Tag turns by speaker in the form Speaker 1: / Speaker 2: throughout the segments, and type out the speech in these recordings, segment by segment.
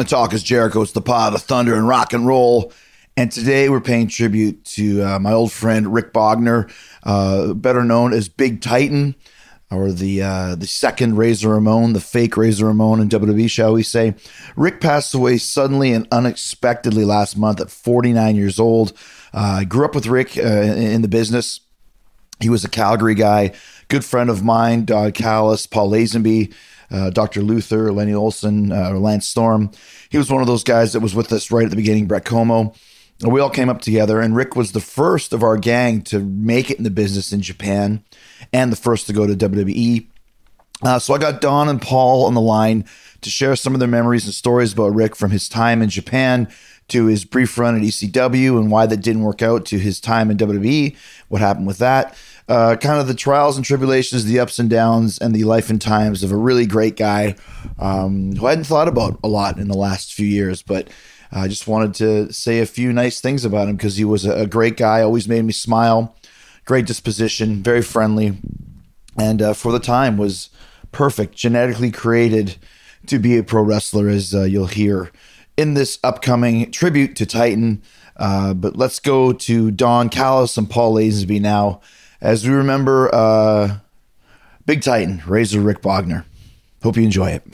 Speaker 1: Welcome to Talk is Jericho. It's the pod of thunder and rock and roll. And today we're paying tribute to my old friend Rick Bogner, better known as Big Titan, or the second Razor Ramon, the fake Razor Ramon in WWE, shall we say. Rick passed away suddenly and unexpectedly last month at 49 years old. I grew up with Rick in the business. He was a Calgary guy, good friend of mine, Dodd Callis, Paul Lazenby, Dr. Luther, Lenny Olson, Lance Storm. He was one of those guys that was with us right at the beginning, Brett Como. We all came up together, and Rick was the first of our gang to make it in the business in Japan and the first to go to WWE. So I got Don and Paul on the line to share some of their memories and stories about Rick from his time in Japan to his brief run at ECW and why that didn't work out, to his time in WWE, what happened with that. Kind of the trials and tribulations, the ups and downs, and the life and times of a really great guy who I hadn't thought about a lot in the last few years, but I just wanted to say a few nice things about him because he was a great guy, always made me smile, great disposition, very friendly, and for the time was perfect, genetically created to be a pro wrestler, as you'll hear in this upcoming tribute to Titan. But let's go to Don Callis and Paul Lazenby now, as we remember Big Titan, Razor Rick Bogner. Hope you enjoy it.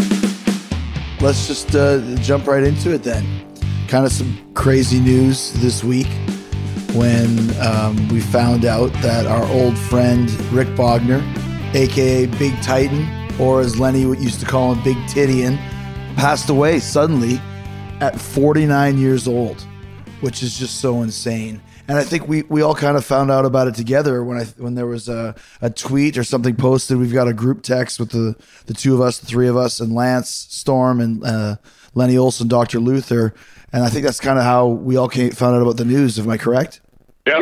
Speaker 1: Let's just jump right into it then. Kind of some crazy news this week when we found out that our old friend Rick Bogner, a.k.a. Big Titan, or as Lenny used to call him, Big Tidian, passed away suddenly at 49 years old, which is just so insane. And I think we all kind of found out about it together when there was a tweet or something posted. We've got a group text with the two of us, the three of us, and Lance Storm and Lenny Olson, Dr. Luther. And I think that's kind of how we all found out about the news. Am I correct?
Speaker 2: Yeah.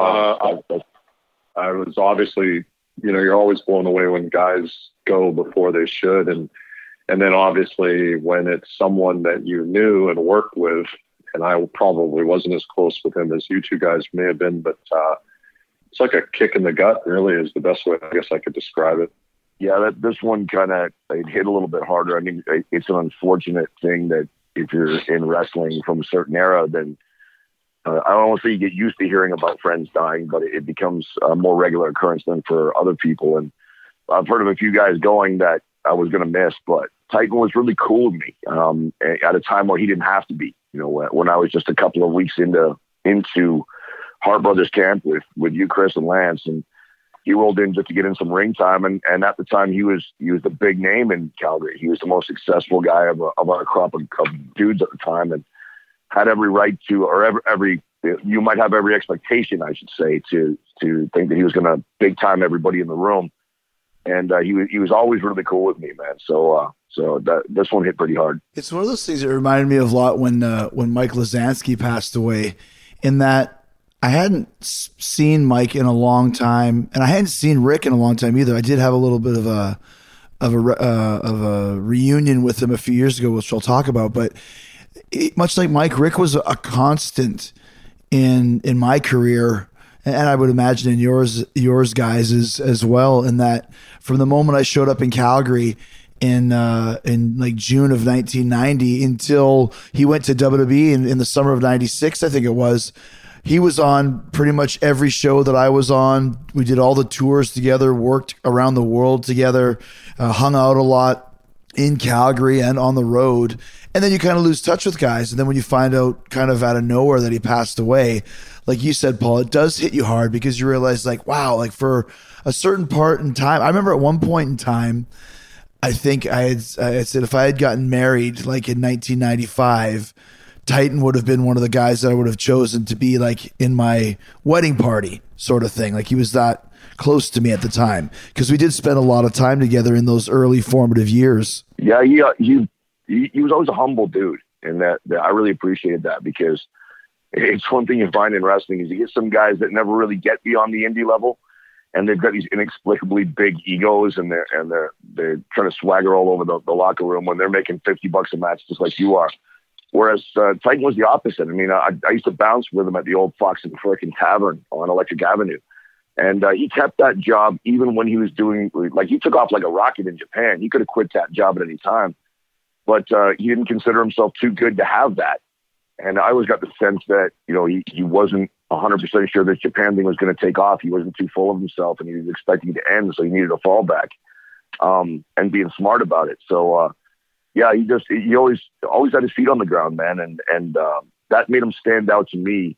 Speaker 2: I was obviously, you're always blown away when guys go before they should. And then obviously when it's someone that you knew and worked with, and I probably wasn't as close with him as you two guys may have been, but it's like a kick in the gut, really, is the best way I guess I could describe it.
Speaker 3: Yeah, this one kind of hit a little bit harder. I mean, it's an unfortunate thing that if you're in wrestling from a certain era, then I don't want to say you get used to hearing about friends dying, but it becomes a more regular occurrence than for other people. And I've heard of a few guys going that I was going to miss, but Titan was really cool with me at a time where he didn't have to be. When I was just a couple of weeks into Hart Brothers camp with you, Chris, and Lance, and he rolled in just to get in some ring time. And at the time, he was the big name in Calgary. He was the most successful guy of our crop of dudes at the time, and had every right to, or you might have every expectation, I should say, to think that he was going to big time everybody in the room. And he was always really cool with me, man. So this one hit pretty hard.
Speaker 1: It's one of those things that reminded me of a lot when Mike Lazansky passed away, in that I hadn't seen Mike in a long time, and I hadn't seen Rick in a long time either. I did have a little bit of a reunion with him a few years ago, which I'll talk about. But much like Mike, Rick was a constant in my career. And I would imagine in yours guys as well, in that from the moment I showed up in Calgary in like June of 1990 until he went to WWE in the summer of 96, I think it was, he was on pretty much every show that I was on. We did all the tours together, worked around the world together, hung out a lot in Calgary and on the road. And then you kind of lose touch with guys. And then when you find out kind of out of nowhere that he passed away, like you said, Paul, it does hit you hard because you realize, like, wow, like for a certain part in time, I remember at one point in time, I think I said if I had gotten married like in 1995, Titan would have been one of the guys that I would have chosen to be like in my wedding party sort of thing. Like he was that close to me at the time because we did spend a lot of time together in those early formative years.
Speaker 3: Yeah, he was always a humble dude, and that I really appreciated that, because it's one thing you find in wrestling is you get some guys that never really get beyond the indie level, and they've got these inexplicably big egos, and they're trying to swagger all over the locker room when they're making $50 a match, just like you are. Whereas Titan was the opposite. I mean, I used to bounce with him at the old Fox and Frickin' Tavern on Electric Avenue, and he kept that job even when he was doing, like, he took off like a rocket in Japan. He could have quit that job at any time. but he didn't consider himself too good to have that. And I always got the sense that, he wasn't 100% sure this Japan thing was going to take off. He wasn't too full of himself, and he was expecting to end, so he needed a fallback, and being smart about it. So, he always had his feet on the ground, man, and that made him stand out to me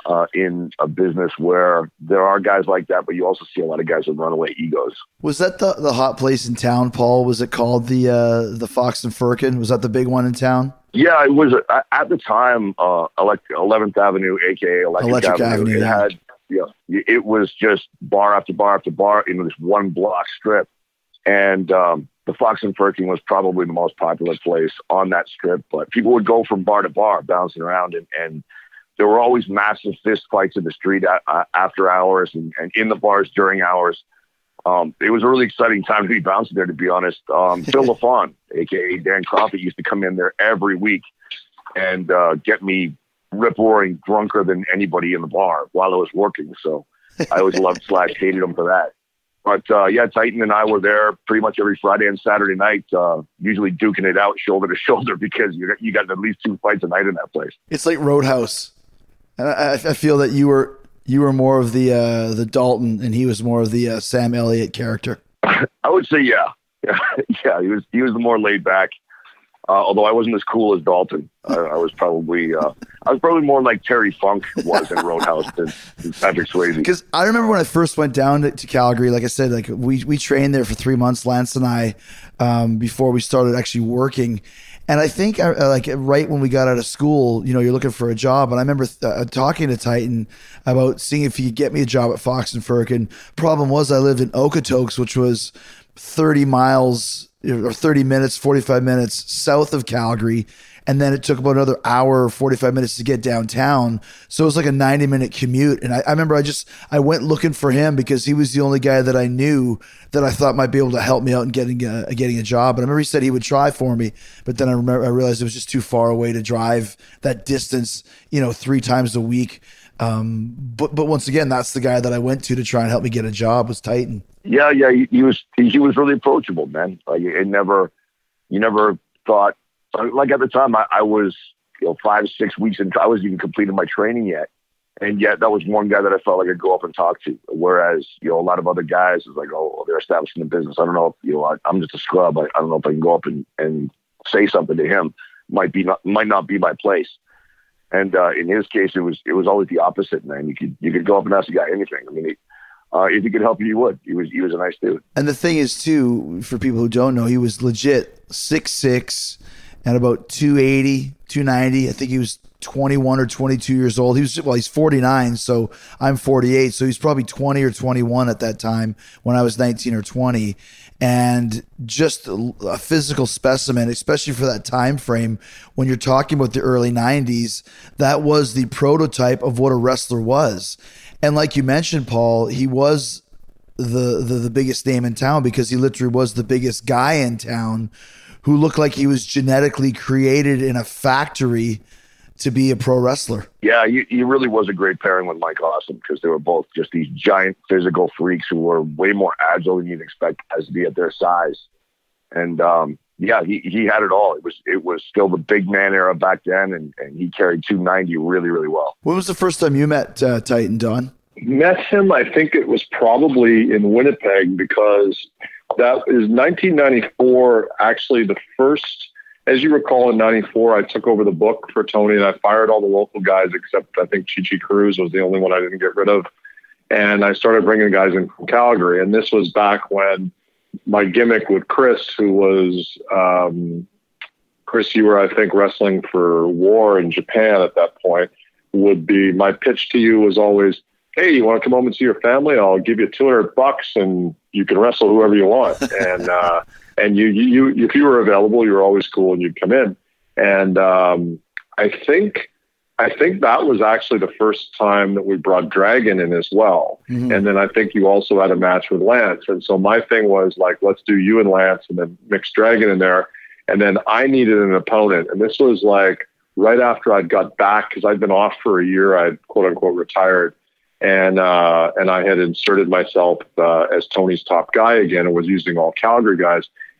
Speaker 3: in a business where there are guys like that, but you also see a lot of guys with runaway egos.
Speaker 1: Was that the hot place in town, Paul? Was it called the Fox and Firkin? Was that the big one in town?
Speaker 3: Yeah, it was at the time, 11th Avenue, aka Electric Avenue. It had, it was just bar after bar after bar in this one block strip. And the Fox and Firkin was probably the most popular place on that strip. But people would go from bar to bar, bouncing around, and there were always massive fist fights in the street after hours and in the bars during hours. It was a really exciting time to be bouncing there, to be honest. Phil LaFawn, a.k.a. Dan Coffey, used to come in there every week and get me rip-roaring drunker than anybody in the bar while I was working. So I always loved / hated him for that. But, Titan and I were there pretty much every Friday and Saturday night, usually duking it out shoulder to shoulder because you got at least 2 fights a night in that place.
Speaker 1: It's like Roadhouse. And I feel that you were more of the Dalton, and he was more of the Sam Elliott character.
Speaker 3: I would say, yeah. He was the more laid back. Although I wasn't as cool as Dalton. I was probably more like Terry Funk was in Roadhouse than Patrick Swayze.
Speaker 1: Because I remember when I first went down to Calgary, like I said, like we trained there for 3 months, Lance and I, before we started actually working. And I think right when we got out of school, you're looking for a job. And I remember talking to Titan about seeing if he could get me a job at Fox and Firkin. Problem was I lived in Okotoks, which was 30 miles or 30 minutes, 45 minutes south of Calgary. And then it took about another hour or 45 minutes to get downtown. So it was like a 90-minute commute. And I remember I went looking for him because he was the only guy that I knew that I thought might be able to help me out in getting a job. And I remember he said he would try for me. But then I realized it was just too far away to drive that distance, 3 times a week. But once again, that's the guy that I went to try and help me get a job was Titan.
Speaker 3: Yeah. He was really approachable, man. Like you never thought, like at the time I was, 5, 6 weeks into, I wasn't even completed my training yet. And yet that was one guy that I felt like I'd go up and talk to. Whereas, a lot of other guys is like, oh, they're establishing the business. I don't know if, I'm just a scrub. I don't know if I can go up and say something to him. Might not be my place. And in his case, it was always the opposite, man. You could go up and ask a guy anything. I mean, if he could help you would. He was a nice dude.
Speaker 1: And the thing is, too, for people who don't know, he was legit 6'6", and about 280, 290. I think he was 21 or 22 years old. He's 49, so I'm 48. So he's probably 20 or 21 at that time when I was 19 or 20. And just a physical specimen, especially for that time frame when you're talking about the early 90s, that was the prototype of what a wrestler was. And like you mentioned, Paul, he was the biggest name in town because he literally was the biggest guy in town who looked like he was genetically created in a factory to be a pro wrestler.
Speaker 3: Yeah, he really was a great pairing with Mike Awesome because they were both just these giant physical freaks who were way more agile than you'd expect guys to be at their size. And he had it all. It was still the big man era back then, and he carried 290 really, really well.
Speaker 1: When was the first time you met Titan, Don?
Speaker 2: Met him, I think it was probably in Winnipeg because that is 1994, actually the first. As you recall, in 94, I took over the book for Tony and I fired all the local guys except I think Chi Cruz was the only one I didn't get rid of. And I started bringing guys in from Calgary. And this was back when my gimmick with Chris, who was, Chris, you were, I think, wrestling for War in Japan at that point, would be my pitch to you was always, hey, you want to come home and see your family? I'll give you $200 and you can wrestle whoever you want. And, and you, if you were available, you were always cool and you'd come in. And I think that was actually the first time that we brought Dragon in as well. Mm-hmm. And then I think you also had a match with Lance. And so my thing was like, let's do you and Lance and then mix Dragon in there. And then I needed an opponent. And this was like right after I'd got back because I'd been off for a year. I'd quote unquote retired. And I had inserted myself as Tony's top guy again and was using all Calgary guys.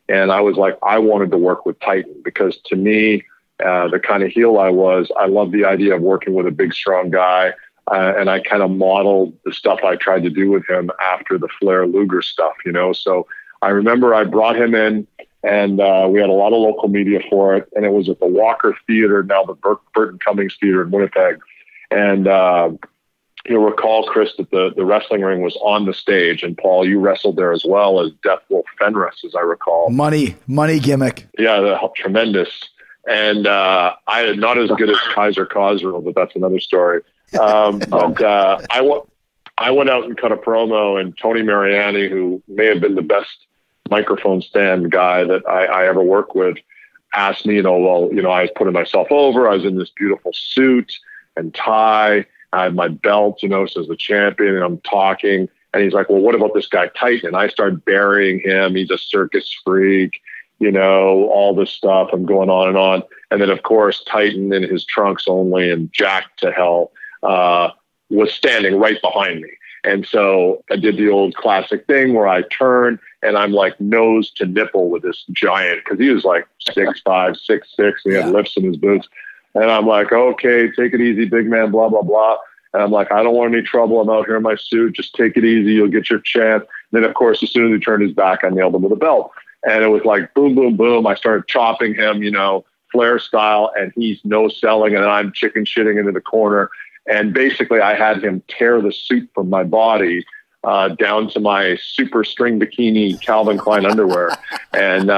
Speaker 2: And I was like, I wanted to work with Titan because to me, the kind of heel I was, I love the idea of working with a big, strong guy. And I kind of modeled the stuff I tried to do with him after the Flair Luger stuff, you know? So I remember I brought him in and we had a lot of local media for it. And it was at the Walker Theater, now the Burton Cummings Theater in Winnipeg. And you'll recall, Chris, that the wrestling ring was on the stage. And Paul, you wrestled there as well as Death Wolf Fenris, as I recall.
Speaker 1: Money gimmick.
Speaker 2: Yeah, tremendous. And I am not as good as Kaiser Cosgrove, but that's another story. But I went out and cut a promo, and Tony Mariani, who may have been the best microphone stand guy that I ever worked with, asked me, I was putting myself over. I was in this beautiful suit and tie. I had my belt, so as the champion, and I'm talking. And he's like, well, what about this guy Titan? And I started burying him. He's a circus freak, all this stuff. I'm going on and on. And then, of course, Titan in his trunks only and jacked to hell was standing right behind me. And so I did the old classic thing where I turn and I'm like nose to nipple with this giant, because he was like 6'5", 6'6", and he had lifts in his boots. And I'm like, okay, take it easy, big man, blah, blah, blah. And I'm like, I don't want any trouble. I'm out here in my suit. Just take it easy. You'll get your chance. And then, of course, as soon as he turned his back, I nailed him with a belt. And it was like, boom, boom, boom. I started chopping him, Flair style, and he's no selling, and I'm chicken shitting into the corner. And basically, I had him tear the suit from my body down to my super string bikini Calvin Klein underwear. And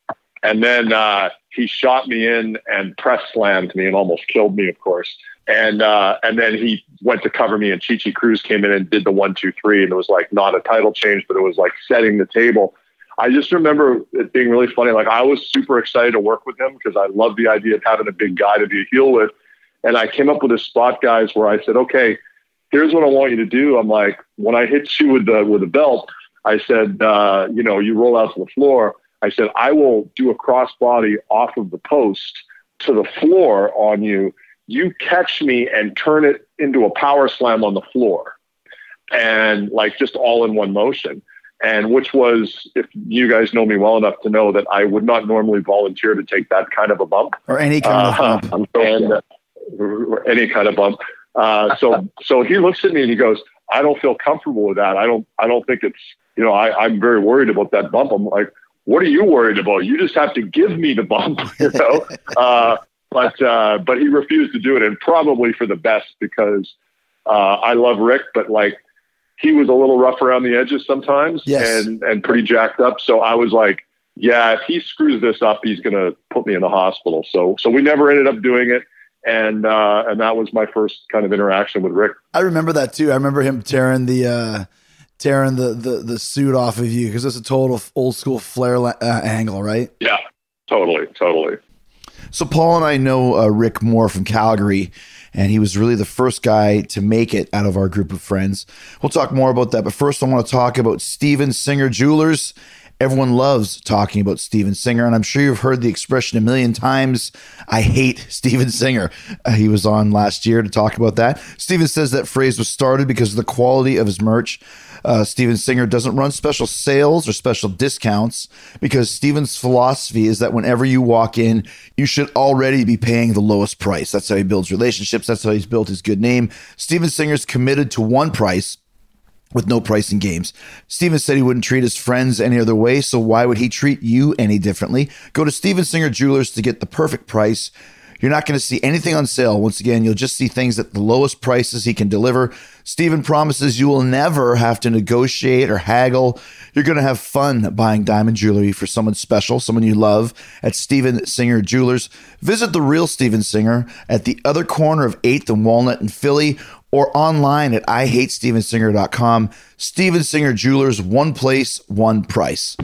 Speaker 2: then he shot me in and press slammed me and almost killed me, of course. And then he went to cover me, and Chi Cruz came in and did the 1, 2, 3. And it was like not a title change, but it was like setting the table. I just remember it being really funny. Like, I was super excited to work with him because I love the idea of having a big guy to be a heel with. And I came up with this spot, guys, where I said, okay, here's what I want you to do. I'm like, when I hit you with the belt, I said, you roll out to the floor. I said, I will do a crossbody off of the post to the floor on you. You catch me and turn it into a power slam on the floor. And like just all in one motion. And which was, if you guys know me well enough to know that I would not normally volunteer to take that kind of a bump.
Speaker 1: Or any kind of bump.
Speaker 2: Or any kind of bump. So he looks at me and he goes, I don't feel comfortable with that. I don't think it's, I'm very worried about that bump. I'm like, what are you worried about? You just have to give me the bump, But he refused to do it, and probably for the best, because I love Rick, but like, he was a little rough around the edges sometimes.
Speaker 1: Yes.
Speaker 2: and pretty jacked up. So I was like, yeah, if he screws this up, he's going to put me in the hospital. So we never ended up doing it. And that was my first kind of interaction with Rick.
Speaker 1: I remember that too. I remember him tearing the suit off of you, because it's a total old school Flair angle, right?
Speaker 2: Yeah, totally.
Speaker 1: So Paul and I know Rick Moore from Calgary, and he was really the first guy to make it out of our group of friends. We'll talk more about that, but first I want to talk about Steven Singer Jewelers. Everyone loves talking about Steven Singer, and I'm sure you've heard the expression a million times, I hate Steven Singer. He was on last year to talk about that. Steven says that phrase was started because of the quality of his merch. Steven Singer doesn't run special sales or special discounts, because Steven's philosophy is that whenever you walk in, you should already be paying the lowest price. That's how he builds relationships. That's how he's built his good name. Steven Singer's committed to one price, with no pricing games. Steven said he wouldn't treat his friends any other way, so why would he treat you any differently? Go to Steven Singer Jewelers to get the perfect price. You're not going to see anything on sale. Once again, you'll just see things at the lowest prices he can deliver. Steven promises you will never have to negotiate or haggle. You're going to have fun buying diamond jewelry for someone special, someone you love, at Steven Singer Jewelers. Visit the real Steven Singer at the other corner of 8th and Walnut in Philly, or online at IHateStevenSinger.com. Steven Singer Jewelers, one place, one price.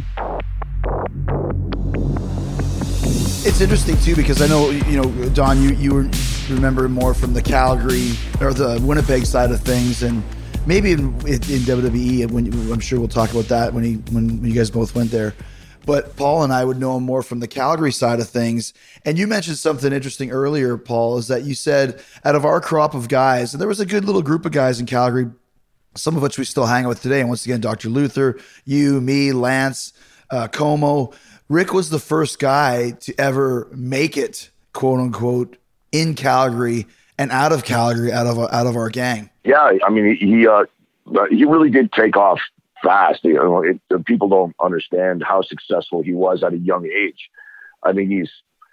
Speaker 1: It's interesting too, because I know, Don, you remember more from the Calgary or the Winnipeg side of things, and maybe in WWE. I'm sure we'll talk about that when you guys both went there. But Paul and I would know him more from the Calgary side of things. And you mentioned something interesting earlier, Paul, is that you said out of our crop of guys, and there was a good little group of guys in Calgary, some of which we still hang out with today. And once again, Dr. Luther, you, me, Lance, Como, Rick was the first guy to ever make it, quote unquote, in Calgary and out of Calgary, out of our gang.
Speaker 3: Yeah, I mean, he really did take off fast. You know, people don't understand how successful he was at a young age. I mean, he's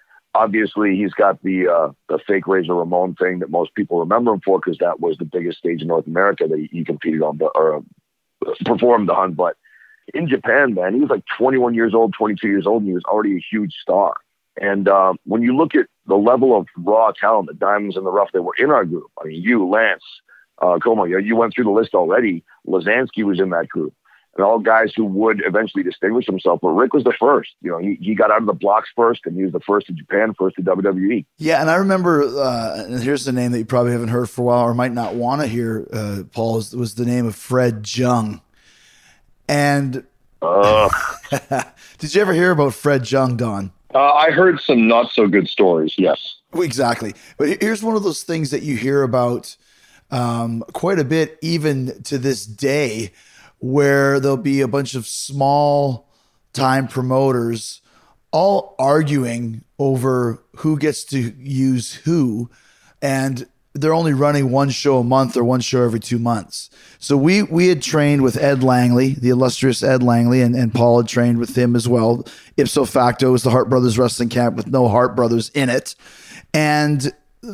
Speaker 3: got the fake Razor Ramon thing that most people remember him for, because that was the biggest stage in North America that he competed on or performed on. But in Japan, man, he was like 21 years old, 22 years old, and he was already a huge star. And when you look at the level of raw talent, the diamonds in the rough that were in our group, I mean, you, Lance, Como, you went through the list already. Lazansky was in that group, and all guys who would eventually distinguish themselves. But Rick was the first. You know, he got out of the blocks first, and he was the first in Japan, first to WWE.
Speaker 1: Yeah, and I remember, and here's the name that you probably haven't heard for a while or might not want to hear, Paul, was the name of Fred Jung. And did you ever hear about Fred Jung, Don?
Speaker 2: I heard some not so good stories. Yes,
Speaker 1: exactly. But here's one of those things that you hear about quite a bit, even to this day, where there'll be a bunch of small time promoters all arguing over who gets to use who, and they're only running one show a month or one show every 2 months. So we had trained with Ed Langley, the illustrious Ed Langley, and Paul had trained with him as well. Ipso facto, it was the Hart Brothers Wrestling Camp with no Hart Brothers in it. And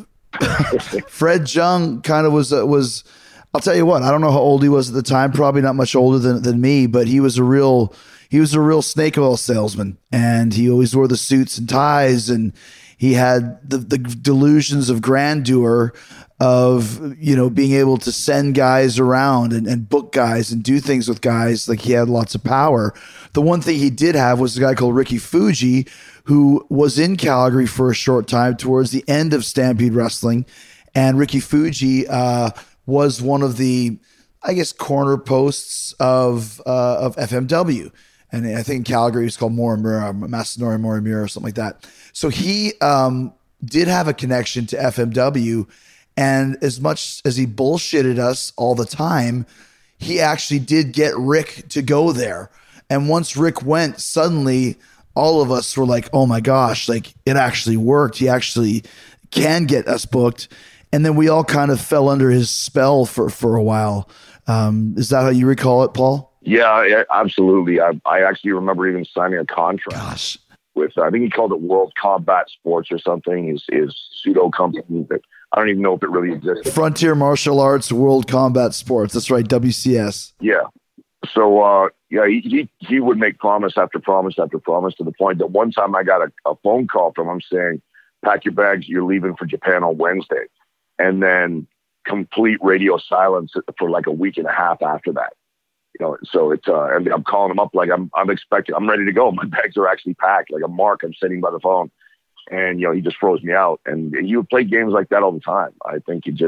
Speaker 1: Fred Jung kind of was, I'll tell you what, I don't know how old he was at the time, probably not much older than me, but he was a real snake oil salesman, and he always wore the suits and ties, and he had the delusions of grandeur of, you know, being able to send guys around and book guys and do things with guys. Like, he had lots of power. The one thing he did have was a guy called Ricky Fuji, who was in Calgary for a short time towards the end of Stampede Wrestling. And Ricky Fuji was one of the, I guess, corner posts of FMW. And I think in Calgary it's called Morimura, Masanori Morimura or something like that. So he did have a connection to FMW. And as much as he bullshitted us all the time, he actually did get Rick to go there. And once Rick went, suddenly all of us were like, oh my gosh, like, it actually worked. He actually can get us booked. And then we all kind of fell under his spell for a while. Is that how you recall it, Paul?
Speaker 3: Yeah, absolutely. I actually remember even signing a contract with, I think he called it World Combat Sports or something, his pseudo company that I don't even know if it really existed.
Speaker 1: Frontier Martial Arts World Combat Sports. That's right, WCS.
Speaker 3: Yeah. So, he would make promise after promise after promise, to the point that one time I got a phone call from him saying, pack your bags, you're leaving for Japan on Wednesday. And then complete radio silence for like a week and a half after that. You know, so it's and I'm calling him up like I'm expecting, I'm ready to go. My bags are actually packed. Like a mark, I'm sitting by the phone, and you know, he just froze me out. And he would play games like that all the time. I think he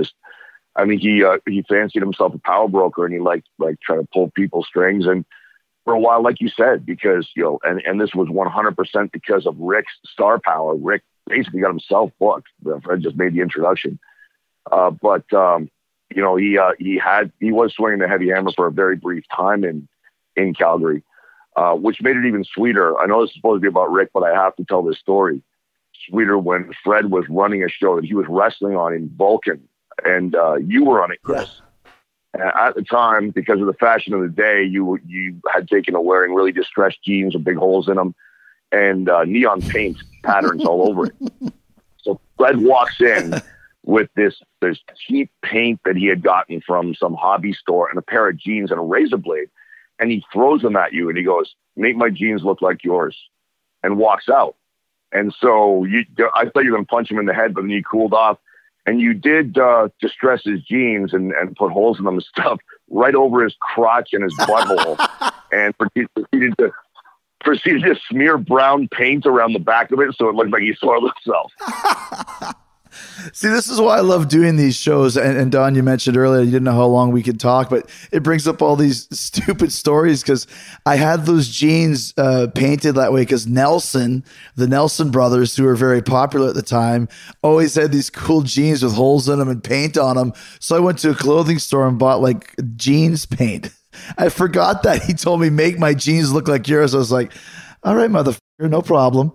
Speaker 3: fancied himself a power broker, and he liked trying to pull people's strings. And for a while, like you said, because you know, and this was 100% because of Rick's star power. Rick basically got himself booked. Fred just made the introduction, but. You know, he was swinging the heavy hammer for a very brief time in Calgary, which made it even sweeter. I know this is supposed to be about Rick, but I have to tell this story. Sweeter when Fred was running a show that he was wrestling on in Vulcan, and you were on it, Chris. Yeah. At the time, because of the fashion of the day, you had taken to wearing really distressed jeans with big holes in them and neon paint patterns all over it. So Fred walks in with this cheap paint that he had gotten from some hobby store and a pair of jeans and a razor blade. And he throws them at you and he goes, make my jeans look like yours, and walks out. And so I thought you were going to punch him in the head, but then you cooled off and you did distress his jeans and put holes in them and stuff right over his crotch and his butthole and proceeded to smear brown paint around the back of it so it looked like he soiled himself.
Speaker 1: See, this is why I love doing these shows. And Don, you mentioned earlier you didn't know how long we could talk, but it brings up all these stupid stories because I had those jeans painted that way because the Nelson brothers, who were very popular at the time, always had these cool jeans with holes in them and paint on them. So I went to a clothing store and bought like jeans paint. I forgot that he told me, make my jeans look like yours. I was like, all right, motherfucker. No problem.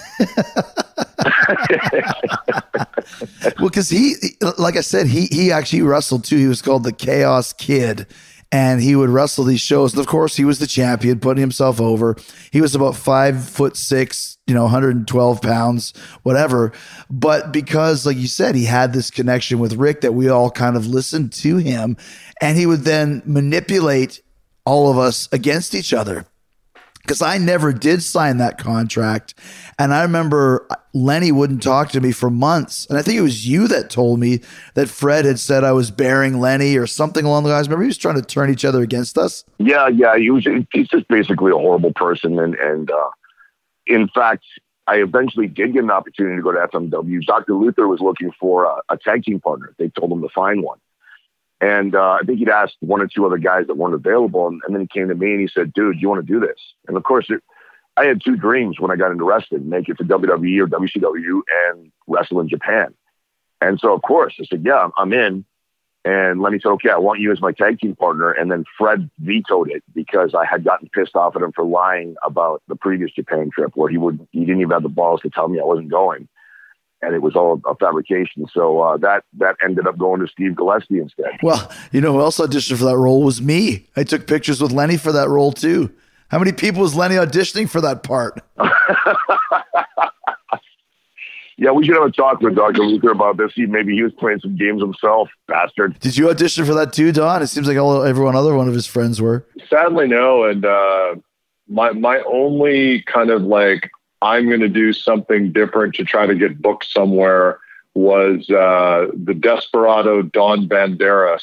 Speaker 1: Well, because he, like I said, he actually wrestled too. He was called the Chaos Kid, and he would wrestle these shows. And of course, he was the champion, putting himself over. He was about 5'6", 112 pounds, whatever. But because, like you said, he had this connection with Rick that we all kind of listened to him, and he would then manipulate all of us against each other. Because I never did sign that contract. And I remember Lenny wouldn't talk to me for months. And I think it was you that told me that Fred had said I was bearing Lenny or something along the lines. Remember, he was trying to turn each other against us?
Speaker 3: Yeah. He's just basically a horrible person. And in fact, I eventually did get an opportunity to go to FMW. Dr. Luther was looking for a tag team partner. They told him to find one. And I think he'd asked one or two other guys that weren't available. And then he came to me and he said, dude, you want to do this? And of course, I had two dreams when I got into wrestling: make it to WWE or WCW and wrestle in Japan. And so, of course, I said, yeah, I'm in. And Lenny said, okay, I want you as my tag team partner. And then Fred vetoed it because I had gotten pissed off at him for lying about the previous Japan trip, where he didn't even have the balls to tell me I wasn't going. And it was all a fabrication. So that ended up going to Steve Gillespie instead.
Speaker 1: Well, who else auditioned for that role was me. I took pictures with Lenny for that role too. How many people was Lenny auditioning for that part?
Speaker 3: Yeah, we should have a talk with Dr. Luther about this. Maybe he was playing some games himself, bastard.
Speaker 1: Did you audition for that too, Don? It seems like every other one of his friends were.
Speaker 2: Sadly, no. And my only kind of like, I'm going to do something different to try to get booked somewhere was the Desperado Don Banderas,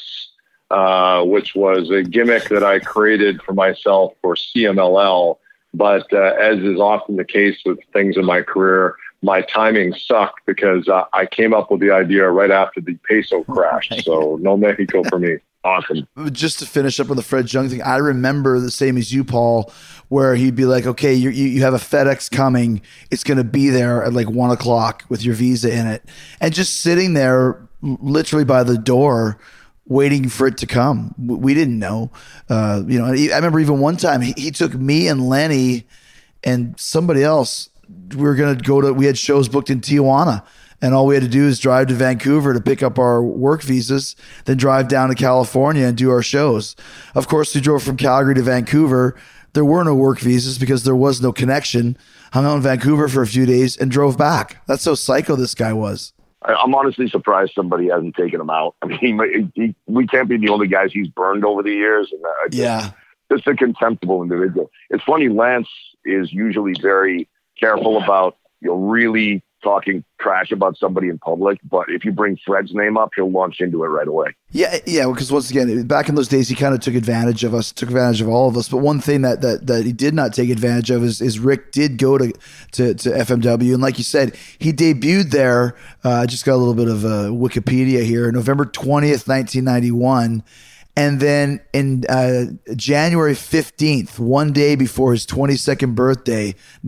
Speaker 2: which was a gimmick that I created for myself for CMLL. But as is often the case with things in my career, my timing sucked because I came up with the idea right after the peso crash. So no Mexico for me.
Speaker 3: Awesome.
Speaker 1: Just to finish up on the Fred Jung thing, I remember the same as you, Paul, where he'd be like, okay, you have a FedEx coming. It's going to be there at like 1 o'clock with your visa in it. And just sitting there literally by the door waiting for it to come. We didn't know. I remember even one time he took me and Lenny and somebody else. We were going to we had shows booked in Tijuana. And all we had to do is drive to Vancouver to pick up our work visas, then drive down to California and do our shows. Of course, we drove from Calgary to Vancouver. There were no work visas because there was no connection. Hung out in Vancouver for a few days and drove back. That's how psycho this guy was.
Speaker 3: I'm honestly surprised somebody hasn't taken him out. I mean, we can't be the only guys he's burned over the years. And just a contemptible individual. It's funny, Lance is usually very careful about really talking trash about somebody in public, but if you bring Fred's name up, he'll launch into it right away.
Speaker 1: Yeah, because once again, back in those days, he kind of took advantage of us, took advantage of all of us. But one thing that he did not take advantage of is Rick did go to FMW, and like you said, he debuted there. I just got a little bit of Wikipedia here, November 20th, 1991. And then in January 15th, one day before his 22nd birthday,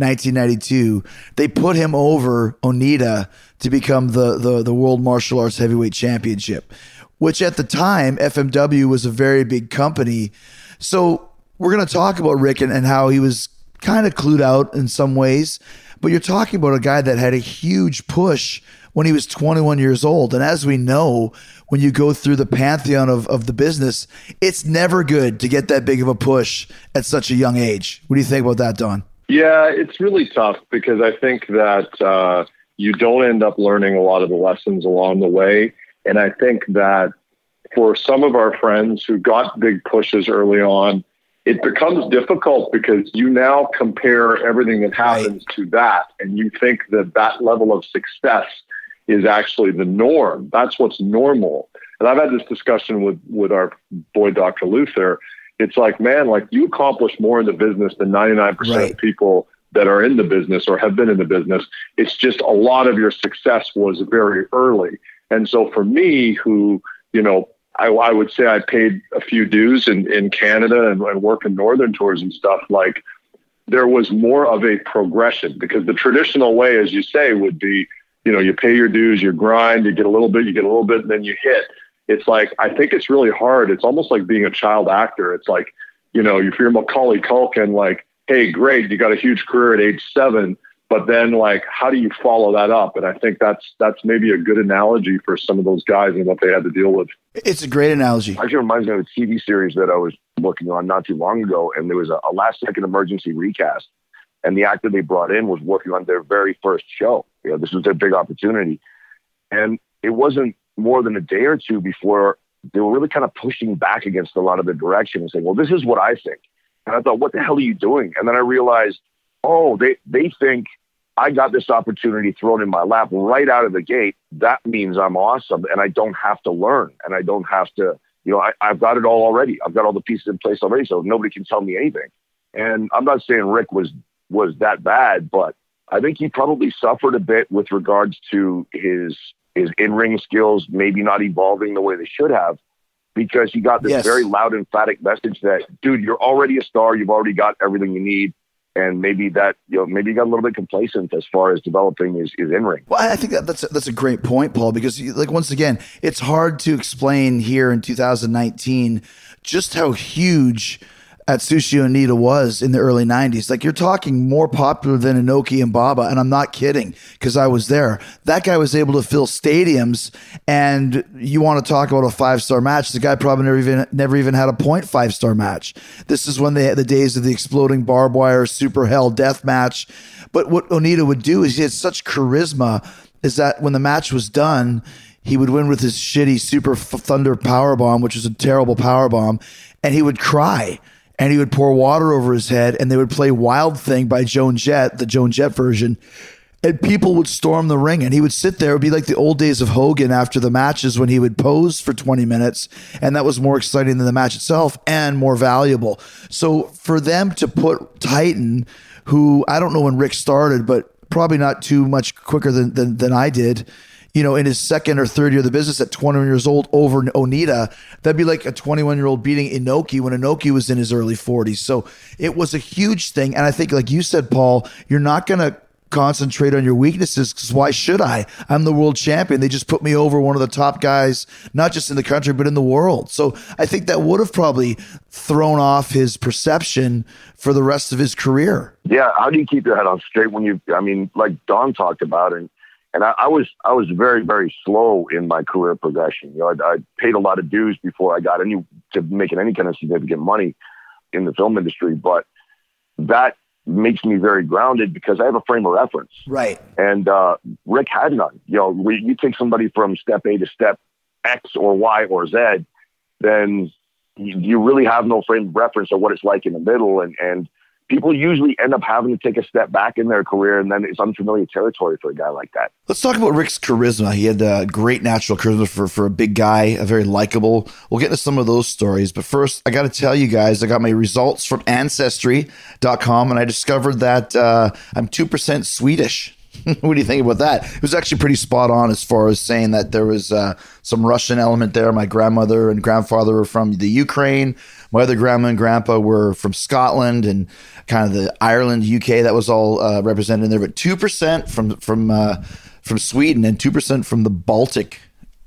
Speaker 1: 1992, they put him over Onita to become the World Martial Arts Heavyweight Championship, which at the time, FMW was a very big company. So we're going to talk about Rick and how he was kind of clued out in some ways, but you're talking about a guy that had a huge push when he was 21 years old. And as we know, when you go through the pantheon of the business, it's never good to get that big of a push at such a young age. What do you think about that, Don?
Speaker 2: Yeah, it's really tough because I think that you don't end up learning a lot of the lessons along the way. And I think that for some of our friends who got big pushes early on, it becomes difficult because you now compare everything that happens to that. And you think that level of success is actually the norm. That's what's normal. And I've had this discussion with our boy, Dr. Luther. It's like, man, like you accomplish more in the business than 99% of people that are in the business or have been in the business. It's just a lot of your success was very early. And so for me, who, I would say I paid a few dues in Canada and working Northern tours and stuff, like there was more of a progression because the traditional way, as you say, would be, you pay your dues, you grind, you get a little bit, and then you hit. It's like, I think it's really hard. It's almost like being a child actor. It's like, if you're Macaulay Culkin, like hey, great, you got a huge career at age 7, but then like, how do you follow that up? And I think that's maybe a good analogy for some of those guys and what they had to deal with.
Speaker 1: It's a great analogy.
Speaker 3: Actually reminds me of a TV series that I was working on not too long ago, and there was a last second emergency recast, and the actor they brought in was working on their very first show. This was their big opportunity, and it wasn't more than a day or two before they were really kind of pushing back against a lot of the direction and saying, well, this is what I think. And I thought, what the hell are you doing? And then I realized, oh, they think I got this opportunity thrown in my lap right out of the gate. That means I'm awesome and I don't have to learn and I don't have to, I've got it all already. I've got all the pieces in place already, so nobody can tell me anything. And I'm not saying Rick was that bad, but I think he probably suffered a bit with regards to his in-ring skills maybe not evolving the way they should have, because he got this very loud, emphatic message that, dude, you're already a star. You've already got everything you need. And maybe that, maybe he got a little bit complacent as far as developing his in-ring.
Speaker 1: Well, I think that's a great point, Paul, because like, once again, it's hard to explain here in 2019 just how huge Atsushi Onita was in the early 90s. Like, you're talking more popular than Inoki and Baba, and I'm not kidding because I was there. That guy was able to fill stadiums, and you want to talk about a 5-star match. The guy probably never even had a 0.5-star match. This is when they had the days of the exploding barbed wire super hell death match. But what Onita would do is he had such charisma is that when the match was done, he would win with his shitty super thunder powerbomb, which was a terrible powerbomb, and he would cry. And he would pour water over his head, and they would play Wild Thing by Joan Jett, the Joan Jett version. And people would storm the ring, and he would sit there. It would be like the old days of Hogan after the matches when he would pose for 20 minutes, and that was more exciting than the match itself and more valuable. So for them to put Titan, who I don't know when Rick started, but probably not too much quicker than I did, in his second or third year of the business at 21 years old over Onita, that'd be like a 21-year-old beating Inoki when Inoki was in his early 40s. So it was a huge thing. And I think, like you said, Paul, you're not going to concentrate on your weaknesses because why should I? I'm the world champion. They just put me over one of the top guys, not just in the country, but in the world. So I think that would have probably thrown off his perception for the rest of his career.
Speaker 3: Yeah. How do you keep your head on straight when like Don talked about, and I was very, very slow in my career progression. I paid a lot of dues before I got to making any kind of significant money in the film industry. But that makes me very grounded because I have a frame of reference.
Speaker 1: Right.
Speaker 3: And Rick had none. You take somebody from step A to step X or Y or Z, then you really have no frame of reference of what it's like in the middle. And people usually end up having to take a step back in their career, and then it's unfamiliar territory for a guy like that.
Speaker 1: Let's talk about Rick's charisma. He had great natural charisma for a big guy, very likable. We'll get into some of those stories. But first, I got to tell you guys, I got my results from Ancestry.com, and I discovered that I'm 2% Swedish. What do you think about that? It was actually pretty spot on as far as saying that there was some Russian element there. My grandmother and grandfather were from the Ukraine. My other grandma and grandpa were from Scotland and kind of the Ireland, UK. That was all represented in there. But 2% from Sweden and 2% from the Baltic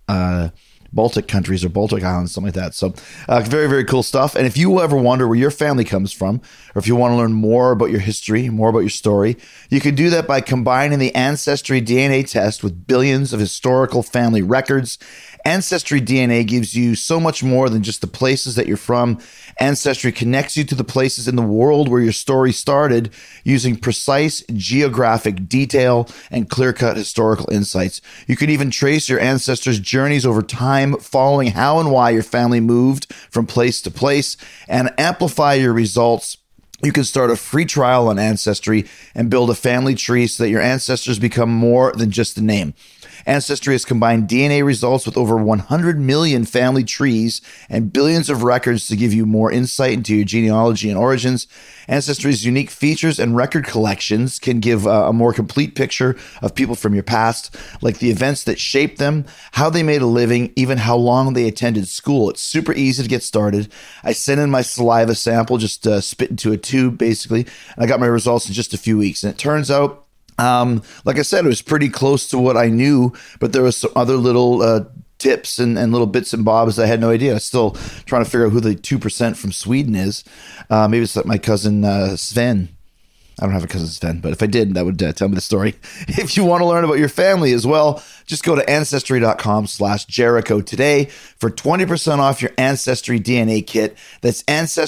Speaker 1: countries or Baltic islands, something like that. So very, very cool stuff. And if you ever wonder where your family comes from, or if you want to learn more about your history, more about your story, you can do that by combining the Ancestry DNA test with billions of historical family records. Ancestry DNA gives you so much more than just the places that you're from. Ancestry connects you to the places in the world where your story started using precise geographic detail and clear-cut historical insights. You can even trace your ancestors' journeys over time, following how and why your family moved from place to place, and amplify your results. You can start a free trial on Ancestry and build a family tree so that your ancestors become more than just a name. Ancestry has combined DNA results with over 100 million family trees and billions of records to give you more insight into your genealogy and origins. Ancestry's unique features and record collections can give a more complete picture of people from your past, like the events that shaped them, how they made a living, even how long they attended school. It's super easy to get started. I sent in my saliva sample, just spit into a tube, basically, and I got my results in just a few weeks. And it turns out, like I said, it was pretty close to what I knew, but there was some other little tips and little bits and bobs. I had no idea. I'm still trying to figure out who the 2% from Sweden is. Maybe it's like my cousin Sven. I don't have a cousin Sven, but if I did, that would tell me the story. If you want to learn about your family as well, just go to Ancestry.com/Jericho today for 20% off your Ancestry DNA kit. That's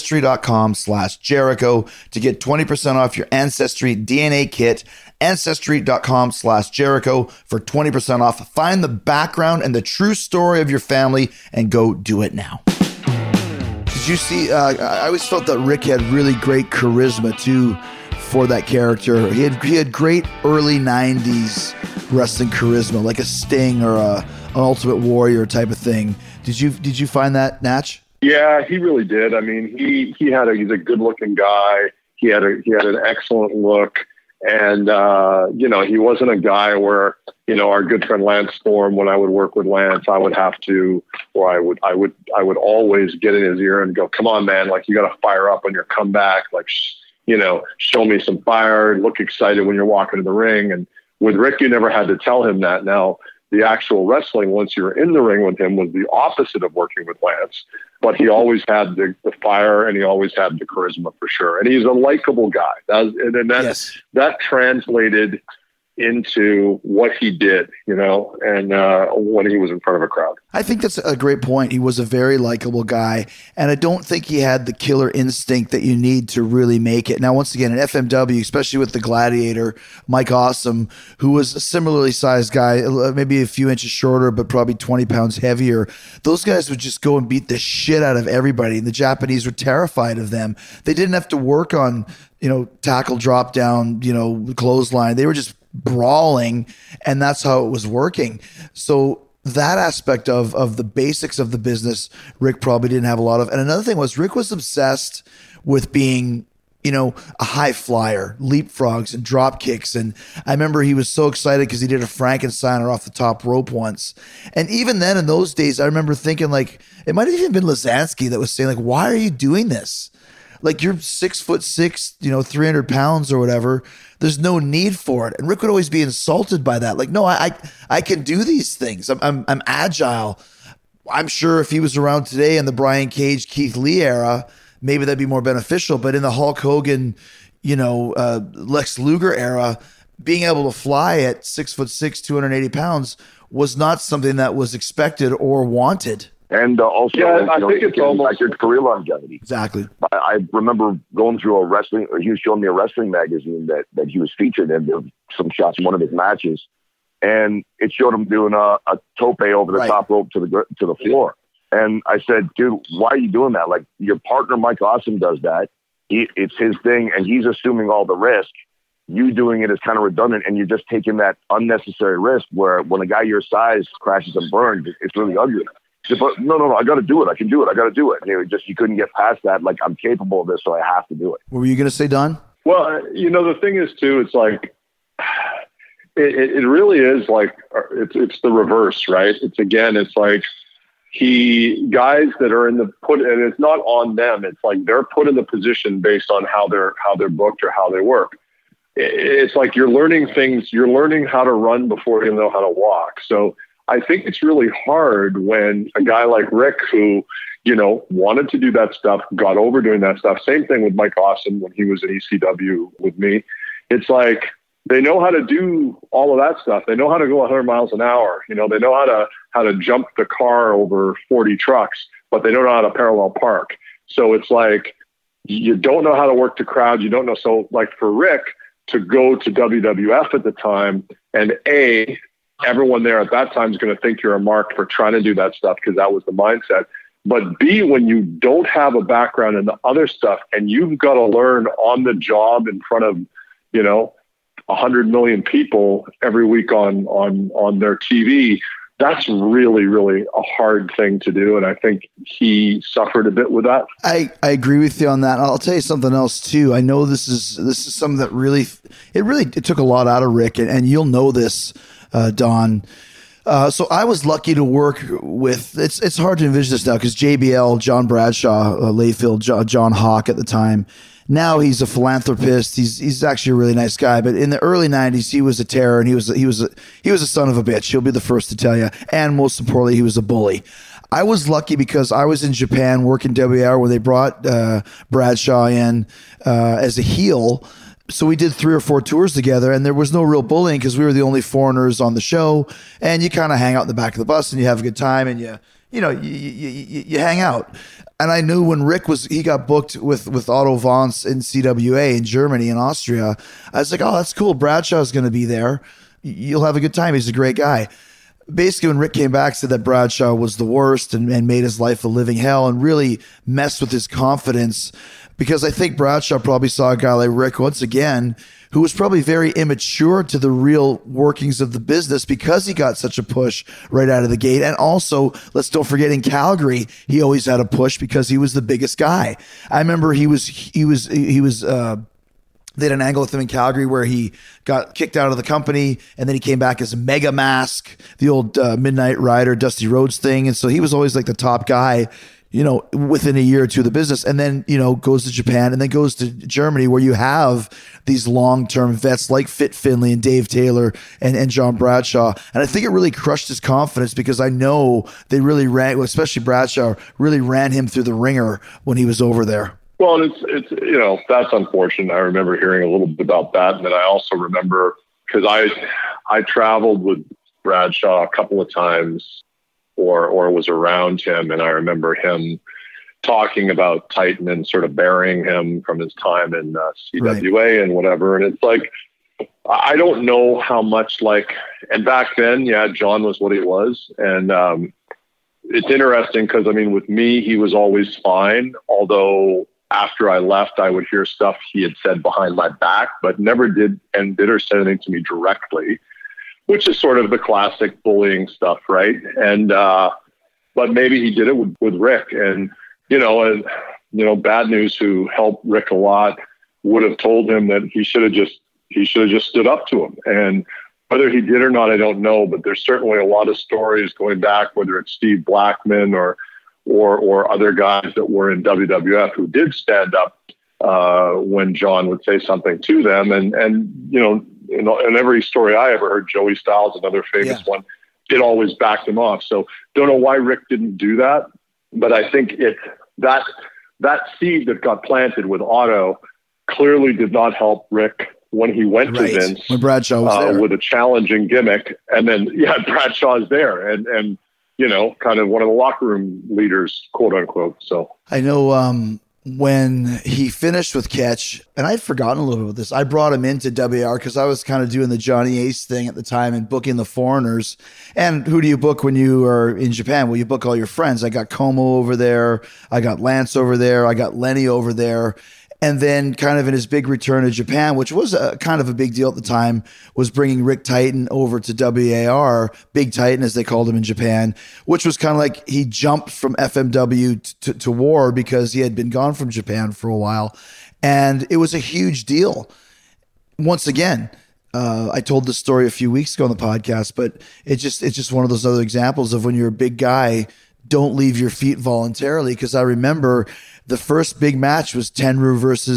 Speaker 1: Ancestry.com/Jericho to get 20% off your Ancestry DNA kit. Ancestry.com/Jericho for 20% off. Find the background and the true story of your family and go do it now. Did you see, I always felt that Rick had really great charisma too for that character. He had great early 90s wrestling charisma, like a Sting or an Ultimate Warrior type of thing. Did you find that, Natch?
Speaker 2: Yeah, he really did. I mean, he's a good looking guy. He had an excellent look. And, he wasn't a guy where, our good friend Lance Storm, when I would work with Lance, I would have to, or I would always get in his ear and go, come on, man, like you got to fire up on your comeback. Like, show me some fire, look excited when you're walking to the ring. And with Rick, you never had to tell him that. Now, the actual wrestling, once you were in the ring with him, was the opposite of working with Lance. But he always had the fire, and he always had the charisma for sure. And he's a likable guy. That translated into what he did, and when he was in front of a crowd.
Speaker 1: I think that's a great point. He was a very likable guy, and I don't think he had the killer instinct that you need to really make it. Now, once again, in FMW, especially with the Gladiator, Mike Awesome, who was a similarly sized guy, maybe a few inches shorter, but probably 20 pounds heavier, those guys would just go and beat the shit out of everybody, and the Japanese were terrified of them. They didn't have to work on, tackle, drop down, clothesline. They were just brawling, and that's how it was working. So that aspect of the basics of the business, Rick probably didn't have a lot of. And another thing was Rick was obsessed with being, a high flyer, leapfrogs and drop kicks. And I remember he was so excited because he did a Frankensteiner off the top rope once. And even then, in those days, I remember thinking, like, it might have even been Lasansky that was saying, like, why are you doing this? Like, you're 6'6", 300 pounds or whatever. There's no need for it. And Rick would always be insulted by that. Like, no, I can do these things. I'm agile. I'm sure if he was around today in the Brian Cage, Keith Lee era, maybe that'd be more beneficial. But in the Hulk Hogan, Lex Luger era, being able to fly at 6'6", 280 pounds was not something that was expected or wanted.
Speaker 3: And also,
Speaker 2: I think it's almost
Speaker 3: like your career longevity.
Speaker 1: Exactly.
Speaker 3: I remember going through he was showing me a wrestling magazine that he was featured in, some shots in one of his matches. And it showed him doing a tope over the top rope to the floor. And I said, dude, why are you doing that? Like, your partner, Mike Awesome, does that. It's his thing, and he's assuming all the risk. You doing it is kind of redundant, and you're just taking that unnecessary risk where when a guy your size crashes and burns, it's really ugly. But no, I got to do it. I can do it. I got to do it. And he couldn't get past that. Like, I'm capable of this, so I have to do it.
Speaker 1: What were you going to say, Don?
Speaker 2: Well, the thing is too, it's like, it really is like, it's the reverse, right? It's like guys that are and it's not on them. It's like they're put in the position based on how they're booked or how they work. It's like you're learning things. You're learning how to run before you know how to walk. So I think it's really hard when a guy like Rick, who, wanted to do that stuff, got over doing that stuff. Same thing with Mike Awesome when he was at ECW with me. It's like they know how to do all of that stuff. They know how to go 100 miles an hour. They know how to jump the car over 40 trucks, but they don't know how to parallel park. So it's like you don't know how to work the crowd. You don't know. So like for Rick to go to WWF at the time, and everyone there at that time is going to think you're a mark for trying to do that stuff because that was the mindset. But B, when you don't have a background in the other stuff and you've got to learn on the job in front of, 100 million people every week on their TV, that's really, really a hard thing to do. And I think he suffered a bit with that.
Speaker 1: I agree with you on that. I'll tell you something else too. I know this is something that it took a lot out of Rick, and you'll know this, Don. So I was lucky to work with, it's hard to envision this now because JBL, John Bradshaw, Layfield, John Hawk at the time. Now he's a philanthropist. He's actually a really nice guy. But in the early 90s, he was a terror, and he was a son of a bitch. He'll be the first to tell you. And most importantly, he was a bully. I was lucky because I was in Japan working WAR where they brought Bradshaw in as a heel. So we did 3 or 4 tours together, and there was no real bullying because we were the only foreigners on the show. And you kind of hang out in the back of the bus, and you have a good time, and you hang out. And I knew when he got booked with Otto Wanz in CWA in Germany and Austria. I was like, oh, that's cool. Bradshaw's going to be there. You'll have a good time. He's a great guy. Basically, when Rick came back, said that Bradshaw was the worst and made his life a living hell and really messed with his confidence, because I think Bradshaw probably saw a guy like Rick once again, who was probably very immature to the real workings of the business because he got such a push right out of the gate. And also, let's don't forget, in Calgary, he always had a push because he was the biggest guy. I remember they had an angle with him in Calgary where he got kicked out of the company, and then he came back as Mega Mask, the old Midnight Rider, Dusty Rhodes thing. And so he was always like the top guy, within a year or two of the business, and then, goes to Japan and then goes to Germany where you have these long-term vets like Fit Finlay and Dave Taylor and John Bradshaw. And I think it really crushed his confidence because I know they really especially Bradshaw, really ran him through the ringer when he was over there.
Speaker 2: Well, it's that's unfortunate. I remember hearing a little bit about that. And then I also remember, because I traveled with Bradshaw a couple of times or was around him. And I remember him talking about Titan and sort of burying him from his time in CWA and whatever. And it's like, I don't know how much and back then, John was what he was. And it's interesting because, with me, he was always fine. Although after I left, I would hear stuff he had said behind my back, but never did or said anything to me directly, which is sort of the classic bullying stuff, right? And but maybe he did it with Rick, and Bad News, who helped Rick a lot, would have told him that he should have just stood up to him. And whether he did or not, I don't know. But there's certainly a lot of stories going back, whether it's Steve Blackman or other guys that were in WWF who did stand up when John would say something to them. And in every story I ever heard, Joey Styles, another famous one, it always backed him off. So don't know why Rick didn't do that, but I think that seed that got planted with Otto clearly did not help Rick when he went to Vince,
Speaker 1: when Bradshaw was there
Speaker 2: with a challenging gimmick. And then, Bradshaw's there and kind of one of the locker room leaders, quote unquote. So
Speaker 1: I know when he finished with Catch, and I'd forgotten a little bit about this, I brought him into WAR because I was kind of doing the Johnny Ace thing at the time and booking the foreigners. And who do you book when you are in Japan? Well, you book all your friends. I got Como over there. I got Lance over there. I got Lenny over there. And then kind of in his big return to Japan, which was kind of a big deal at the time, was bringing Rick Titan over to WAR, Big Titan as they called him in Japan, which was kind of like he jumped from FMW to WAR because he had been gone from Japan for a while. And it was a huge deal. Once again, I told this story a few weeks ago on the podcast, but it's just one of those other examples of when you're a big guy, don't leave your feet voluntarily. Because I remember the first big match was Tenryu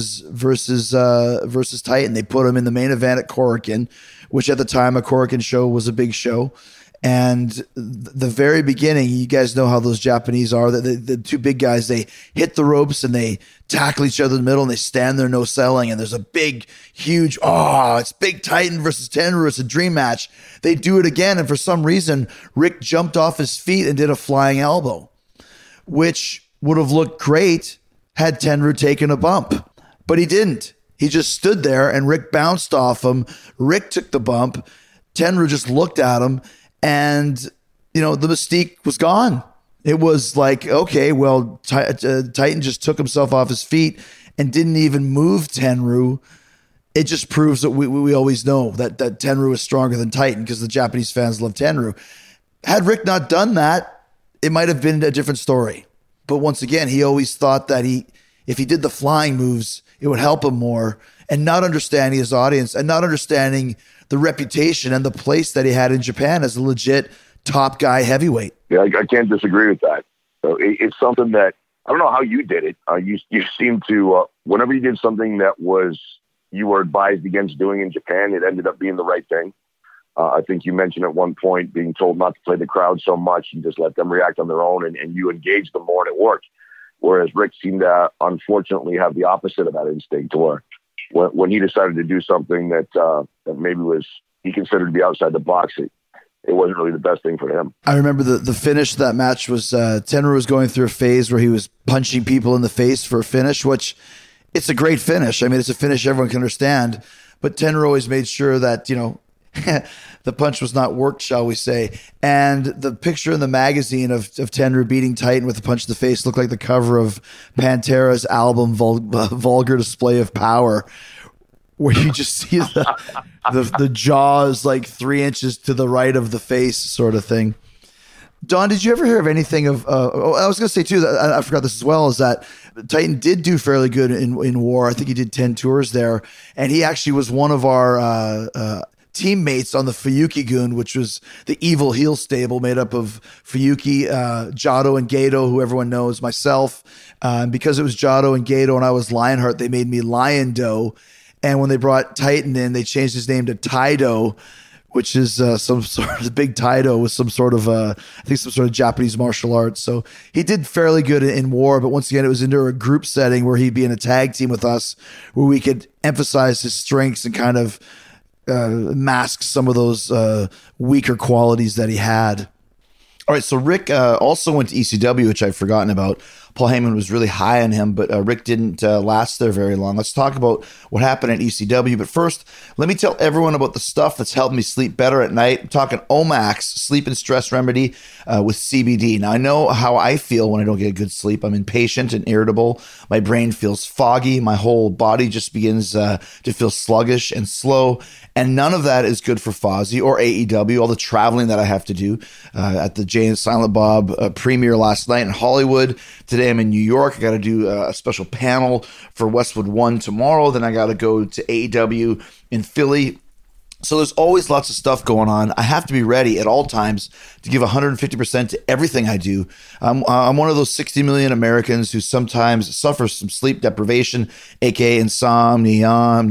Speaker 1: versus Titan. They put him in the main event at Korakuen, which at the time a Korakuen show was a big show. And the very beginning, you guys know how those Japanese are. The two big guys, they hit the ropes and they tackle each other in the middle and they stand there no selling. And there's a big, huge, it's Big Titan versus Tenryu. It's a dream match. They do it again. And for some reason, Rick jumped off his feet and did a flying elbow, which would have looked great had Tenryu taken a bump. But he didn't. He just stood there and Rick bounced off him. Rick took the bump. Tenryu just looked at him. And, the mystique was gone. It was like, okay, well, Titan just took himself off his feet and didn't even move Tenryu. It just proves that we always know that Tenryu is stronger than Titan because the Japanese fans love Tenryu. Had Rick not done that, it might have been a different story. But once again, he always thought that if he did the flying moves, it would help him more, and not understanding his audience and not understanding the reputation and the place that he had in Japan as a legit top guy heavyweight.
Speaker 3: Yeah, I can't disagree with that. So it's something that, I don't know how you did it. You seem to, whenever you did something that you were advised against doing in Japan, it ended up being the right thing. I think you mentioned at one point being told not to play the crowd so much and just let them react on their own, and you engaged them more and it worked. Whereas Rick seemed to, unfortunately, have the opposite of that instinct, where when he decided to do something that maybe he considered to be outside the box, it wasn't really the best thing for him.
Speaker 1: I remember the finish of that match was Tenryu was going through a phase where he was punching people in the face for a finish, which it's a great finish. I mean, it's a finish everyone can understand, but Tenryu always made sure that, the punch was not worked, shall we say. And the picture in the magazine of Tenryu beating Titan with a punch to the face looked like the cover of Pantera's album, Vulgar Display of Power, where you just see the jaws like 3 inches to the right of the face sort of thing. Don, did you ever hear of anything of, I was going to say too, that I forgot this as well, is that Titan did do fairly good in war. I think he did 10 tours there. And he actually was one of our teammates on the Fuyuki-gun, which was the evil heel stable made up of Fuyuki, Jado, and Gato, who everyone knows, myself. And because it was Jado and Gato and I was Lionheart, they made me Lion Do. And when they brought Titan in, they changed his name to Taido, which is some sort of big Taido with some sort of, I think some sort of Japanese martial arts. So he did fairly good in war, but once again, it was into a group setting where he'd be in a tag team with us, where we could emphasize his strengths and kind of mask some of those weaker qualities that he had. All right, so Rick also went to ECW, which I've forgotten about. Paul Heyman was really high on him, but Rick didn't last there very long. Let's talk about what happened at ECW. But first, let me tell everyone about the stuff that's helped me sleep better at night. I'm talking Omax Sleep and Stress Remedy with CBD. Now, I know how I feel when I don't get good sleep. I'm impatient and irritable. My brain feels foggy. My whole body just begins to feel sluggish and slow. And none of that is good for Fozzy or AEW, all the traveling that I have to do at the Jay and Silent Bob premiere last night in Hollywood. Today I'm in New York. I got to do a special panel for Westwood One tomorrow. Then I got to go to AEW in Philly. So there's always lots of stuff going on. I have to be ready at all times to give 150% to everything I do. I'm one of those 60 million Americans who sometimes suffers from sleep deprivation, aka insomnia. I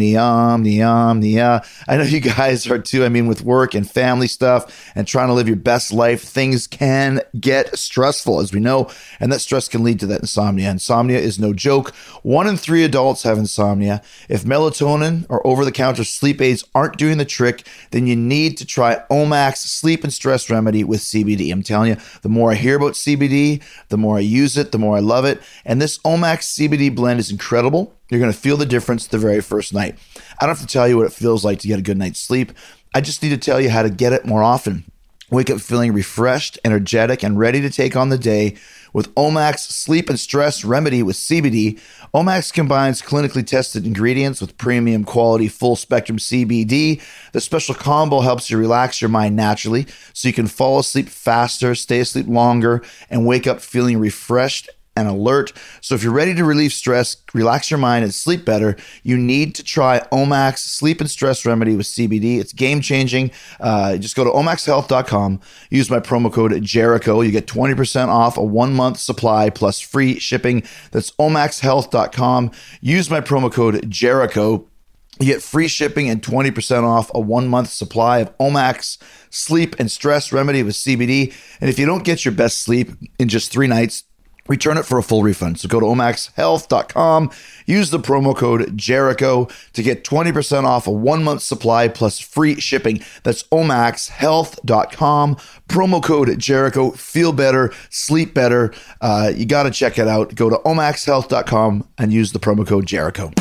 Speaker 1: know you guys are too. I mean, with work and family stuff and trying to live your best life, things can get stressful, as we know, and that stress can lead to that insomnia. Insomnia is no joke. 1 in 3 adults have insomnia. If melatonin or over-the-counter sleep aids aren't doing the trick, then you need to try Omax Sleep and Stress Remedy with CBD. I'm telling you, the more I hear about CBD, the more I use it, the more I love it. And this Omax CBD blend is incredible. You're going to feel the difference the very first night. I don't have to tell you what it feels like to get a good night's sleep. I just need to tell you how to get it more often. Wake up feeling refreshed, energetic, and ready to take on the day with Omax Sleep and Stress Remedy with CBD. Omax combines clinically tested ingredients with premium quality full spectrum CBD. The special combo helps you relax your mind naturally so you can fall asleep faster, stay asleep longer, and wake up feeling refreshed and alert. So if you're ready to relieve stress, relax your mind, and sleep better, you need to try Omax Sleep and Stress Remedy with CBD. It's game-changing. Just go to omaxhealth.com, use my promo code Jericho. You get 20% off a 1-month supply plus free shipping. That's omaxhealth.com. Use my promo code Jericho. You get free shipping and 20% off a 1-month supply of Omax Sleep and Stress Remedy with CBD. And if you don't get your best sleep in just 3 nights, return it for a full refund. So go to omaxhealth.com, use the promo code Jericho to get 20% off a 1-month supply plus free shipping. That's omaxhealth.com, promo code Jericho. Feel better, sleep better. You got to check it out. Go to omaxhealth.com and use the promo code Jericho.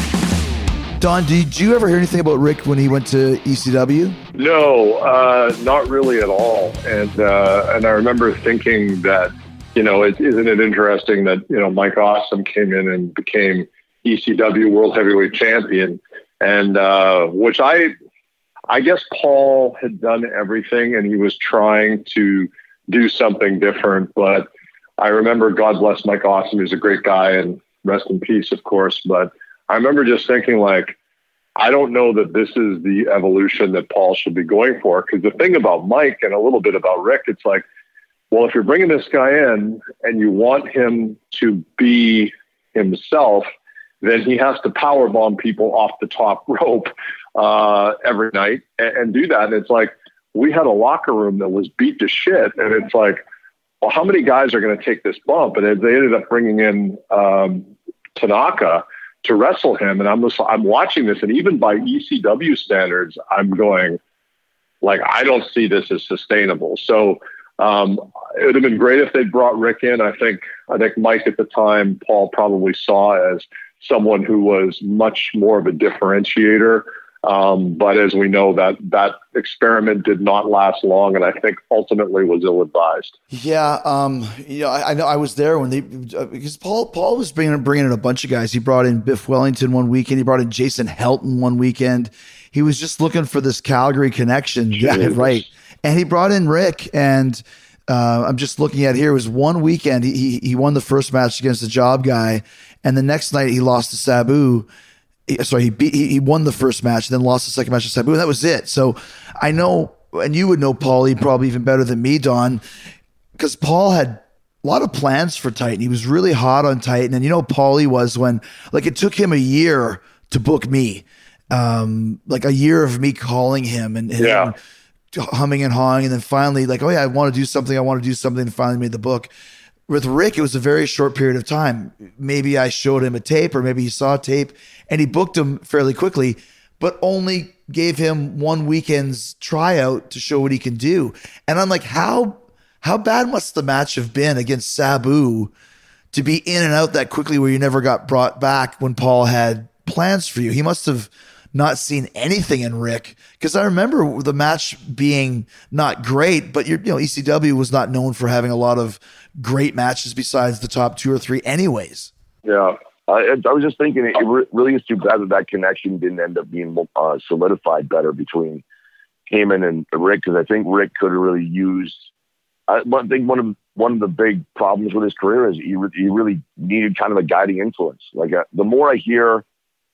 Speaker 1: Don, did you ever hear anything about Rick when he went to ECW?
Speaker 2: No, not really at all. And I remember thinking that, isn't it interesting that, Mike Awesome came in and became ECW World Heavyweight Champion, and which I guess Paul had done everything and he was trying to do something different. But I remember, God bless Mike Awesome, he's a great guy and rest in peace, of course. But I remember just thinking, like, I don't know that this is the evolution that Paul should be going for. Because the thing about Mike and a little bit about Rick, it's like, well, if you're bringing this guy in and you want him to be himself, then he has to powerbomb people off the top rope every night and do that. And it's like, we had a locker room that was beat to shit. And it's like, well, how many guys are going to take this bump? And they ended up bringing in Tanaka to wrestle him. And I'm watching this, and even by ECW standards, I'm going, like, I don't see this as sustainable. So it would have been great if they brought Rick in. I think Mike at the time, Paul probably saw as someone who was much more of a differentiator. But as we know, that experiment did not last long, and I think ultimately was ill-advised.
Speaker 1: Yeah, I know I was there when because Paul was bringing in a bunch of guys. He brought in Biff Wellington one weekend. He brought in Jason Helton one weekend. He was just looking for this Calgary connection. Yeah, right. And he brought in Rick, and I'm just looking at here. It was one weekend. He won the first match against the Job Guy, and the next night he lost to Sabu. Sorry, he won the first match, then lost the second match to Sabu, and that was it. So I know, and you would know Paulie probably even better than me, Don, because Paul had a lot of plans for Titan. He was really hot on Titan, and Paulie was when, like, it took him a year to book me, like a year of me calling him and humming and hawing, and then finally, like, oh yeah, I want to do something, and finally made the book. With Rick, it was a very short period of time. Maybe I showed him a tape, or maybe he saw a tape, and he booked him fairly quickly, but only gave him one weekend's tryout to show what he can do. And I'm like, how bad must the match have been against Sabu to be in and out that quickly, where you never got brought back when Paul had plans for you? He must have not seen anything in Rick, because I remember the match being not great, but ECW was not known for having a lot of great matches besides the top 2 or 3 anyways.
Speaker 3: Yeah. I was just thinking, it really is too bad that connection didn't end up being solidified better between Heyman and Rick, because I think Rick could have really used. I think one of the big problems with his career is he really needed kind of a guiding influence. Like the more I hear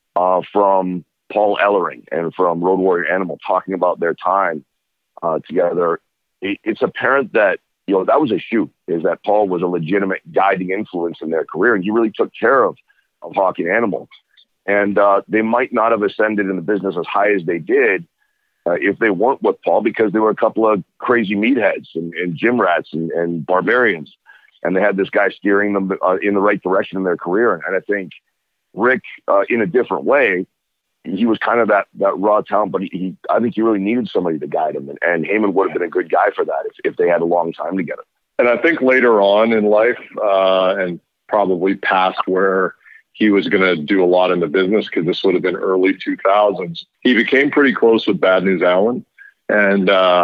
Speaker 3: from Paul Ellering and from Road Warrior Animal talking about their time together, it's apparent that that was a shoot, is that Paul was a legitimate guiding influence in their career, and he really took care of Hawk and Animal. And they might not have ascended in the business as high as they did if they weren't with Paul, because they were a couple of crazy meatheads and gym rats and barbarians. And they had this guy steering them in the right direction in their career. And I think Rick, in a different way, he was kind of that raw talent, but I think he really needed somebody to guide him. And Heyman would have been a good guy for that if they had a long time together.
Speaker 2: And I think later on in life, and probably past where he was going to do a lot in the business, because this would have been early 2000s, he became pretty close with Bad News Allen. And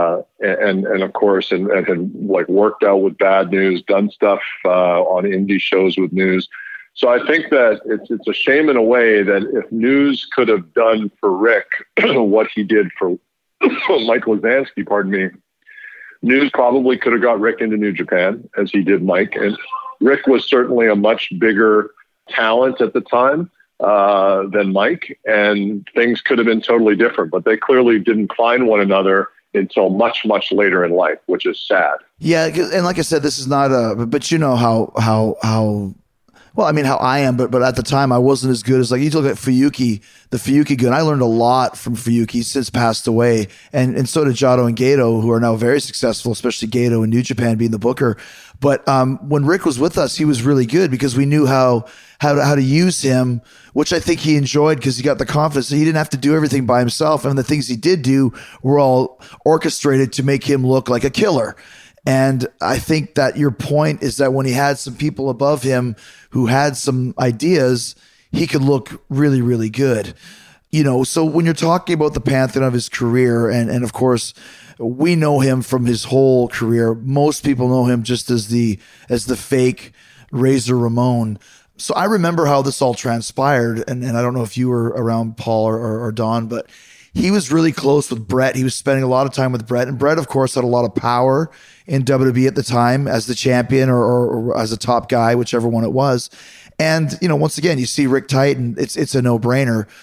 Speaker 2: of course, and had like worked out with Bad News, done stuff on indie shows with News. So I think that it's a shame in a way that if News could have done for Rick what he did for Mike Lazansky, pardon me, News probably could have got Rick into New Japan as he did Mike. And Rick was certainly a much bigger talent at the time than Mike, and things could have been totally different. But they clearly didn't find one another until much, much later in life, which is sad.
Speaker 1: Yeah, and like I said, this is not but you know how. Well, I mean, how I am, but at the time I wasn't as good as, like, you look at Fuyuki, the Fuyuki good. I learned a lot from Fuyuki. He's since passed away, and so did Jado and Gato, who are now very successful, especially Gato in New Japan being the booker. But when Rick was with us, he was really good because we knew how to use him, which I think he enjoyed because he got the confidence. So he didn't have to do everything by himself, and the things he did do were all orchestrated to make him look like a killer. And I think that your point is that when he had some people above him who had some ideas, he could look really, really good. So when you're talking about the pantheon of his career, and of course, we know him from his whole career. Most people know him just as the fake Razor Ramon. So I remember how this all transpired, and I don't know if you were around, Paul or Don, but he was really close with Brett. He was spending a lot of time with Brett, and Brett, of course, had a lot of power in WWE at the time as the champion or as a top guy, whichever one it was. And, once again, you see Rick Titan, it's a no-brainer.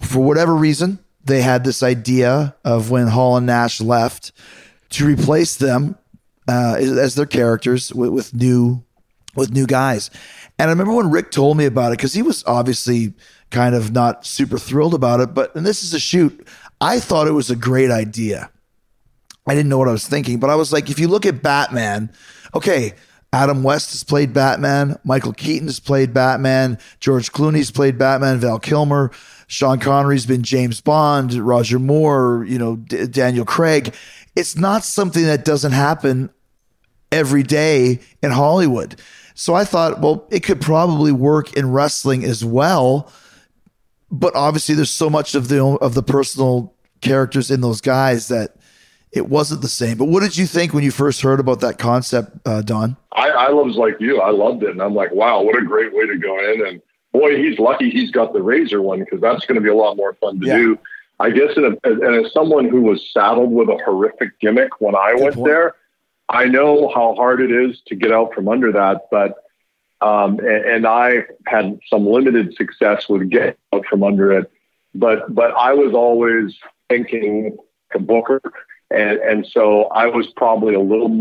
Speaker 1: for whatever reason, they had this idea of when Hall and Nash left to replace them as their characters with new guys. And I remember when Rick told me about it, because he was obviously kind of not super thrilled about it, and this is a shoot, I thought it was a great idea. I didn't know what I was thinking, but I was like, if you look at Batman, okay, Adam West has played Batman, Michael Keaton has played Batman, George Clooney's played Batman, Val Kilmer, Sean Connery's been James Bond, Roger Moore, Daniel Craig. It's not something that doesn't happen every day in Hollywood. So I thought, well, it could probably work in wrestling as well. But obviously there's so much of the personal characters in those guys that it wasn't the same. But what did you think when you first heard about that concept, Don?
Speaker 2: I was like you. I loved it. And I'm like, wow, what a great way to go in. And boy, he's lucky he's got the Razor one, because that's going to be a lot more fun to do. I guess, and as someone who was saddled with a horrific gimmick when I went there, I know how hard it is to get out from under that. But and I had some limited success with getting out from under it. But I was always thinking to Booker. And so I was probably had a little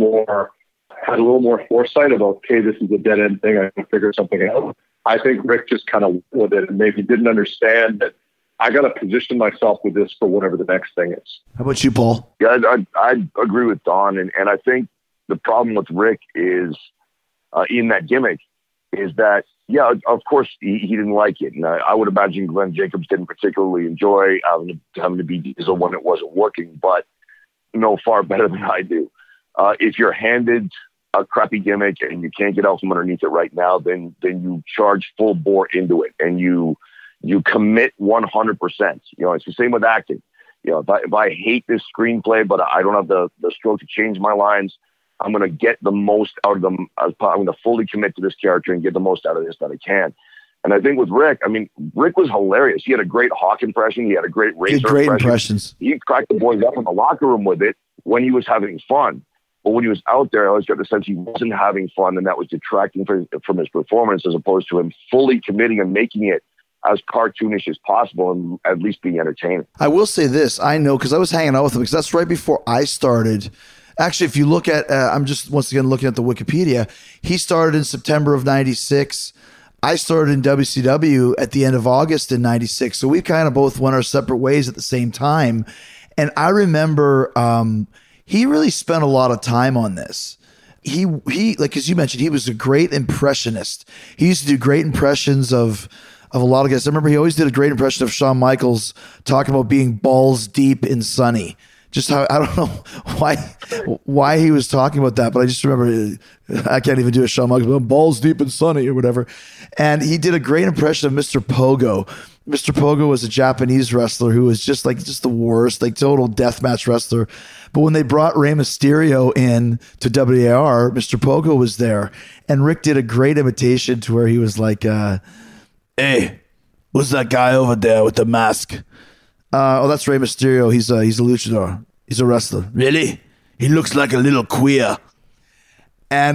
Speaker 2: more foresight about, okay, this is a dead end thing. I can figure something out. I think Rick just kind of went with it and maybe didn't understand that I got to position myself with this for whatever the next thing is.
Speaker 1: How about you, Paul?
Speaker 3: Yeah, I agree with Don. And I think the problem with Rick is in that gimmick is that, yeah, of course he didn't like it. And I would imagine Glenn Jacobs didn't particularly enjoy having to be Diesel when it wasn't working, but know far better than I do. If you're handed a crappy gimmick and you can't get out from underneath it right now, then you charge full bore into it and you commit 100%. It's the same with acting. If I hate this screenplay, but I don't have the stroke to change my lines, I'm going to get the most out of them. I'm going to fully commit to this character and get the most out of this that I can. And I think with Rick, Rick was hilarious. He had a great Hawk impression. He had a great Razor
Speaker 1: great
Speaker 3: impression.
Speaker 1: Impressions.
Speaker 3: He cracked the boys up in the locker room with it when he was having fun. But when he was out there, I always got the sense he wasn't having fun, and that was detracting from his performance, as opposed to him fully committing and making it as cartoonish as possible and at least being entertaining.
Speaker 1: I will say this. I know, because I was hanging out with him, because that's right before I started. Actually, if you look at, I'm just once again looking at the Wikipedia, he started in September of 96. I started in WCW at the end of August in 96. So we kind of both went our separate ways at the same time. And I remember he really spent a lot of time on this. He like, as you mentioned, he was a great impressionist. He used to do great impressions of a lot of guys. I remember he always did a great impression of Shawn Michaels talking about being balls deep in Sunny. Just how, I don't know why he was talking about that, but I just remember, I can't even do a Shawn Michaels, balls deep in Sunny or whatever. And he did a great impression of Mr. Pogo. Mr. Pogo was a Japanese wrestler who was just the worst, like total deathmatch wrestler. But when they brought Rey Mysterio in to WAR, Mr. Pogo was there. And Rick did a great imitation to where he was like, hey, who's that guy over there with the mask? That's Rey Mysterio. He's a luchador. He's a wrestler. Really? He looks like a little queer. And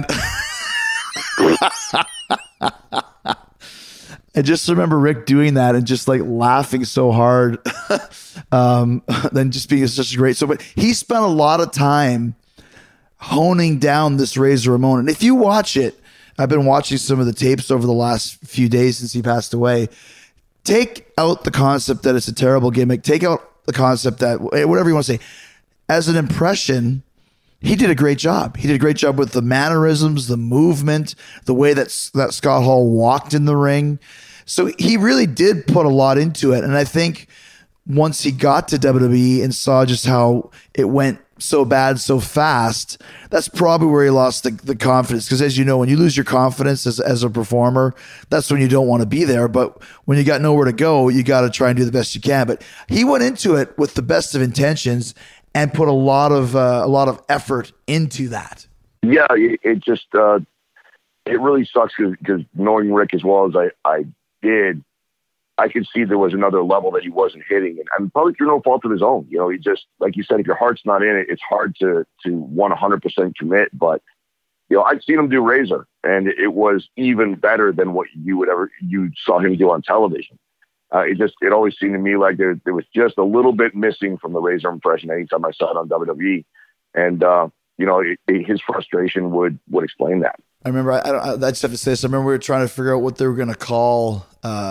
Speaker 1: I just remember Rick doing that and just like laughing so hard. Then just being such a great. But he spent a lot of time honing down this Razor Ramon. And if you watch it, I've been watching some of the tapes over the last few days since he passed away. Take out the concept that it's a terrible gimmick. Take out the concept that, whatever you want to say, as an impression, he did a great job. He did a great job with the mannerisms, the movement, the way that Scott Hall walked in the ring. So he really did put a lot into it. And I think once he got to WWE and saw just how it went so bad so fast, that's probably where he lost the confidence. Because as you know, when you lose your confidence as a performer, that's when you don't want to be there. But when you got nowhere to go, you got to try and do the best you can. But he went into it with the best of intentions and put a lot of effort into that. Yeah,
Speaker 3: it just it really sucks because knowing Rick as well as I did, I could see there was another level that he wasn't hitting, and probably through no fault of his own. He just, like you said, if your heart's not in it, it's hard to 100% commit. But I'd seen him do Razor, and it was even better than what you saw him do on television. It always seemed to me like there was just a little bit missing from the Razor impression anytime I saw it on WWE. And, his frustration would explain that.
Speaker 1: I remember, I just have to say this. I remember we were trying to figure out what they were going to call,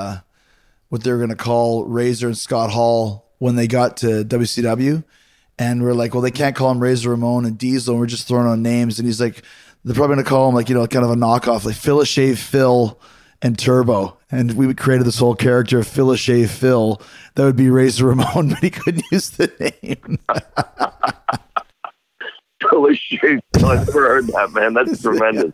Speaker 1: Razor and Scott Hall when they got to WCW. And we're like, well, they can't call him Razor Ramon and Diesel. And we're just throwing on names. And he's like, they're probably going to call him like, kind of a knockoff, like Phil Shave Phil and Turbo. And we created this whole character of Phil Shave Phil. That would be Razor Ramon, but he couldn't use the name.
Speaker 3: Phil Shave Phil. I've never heard that, man. That's tremendous.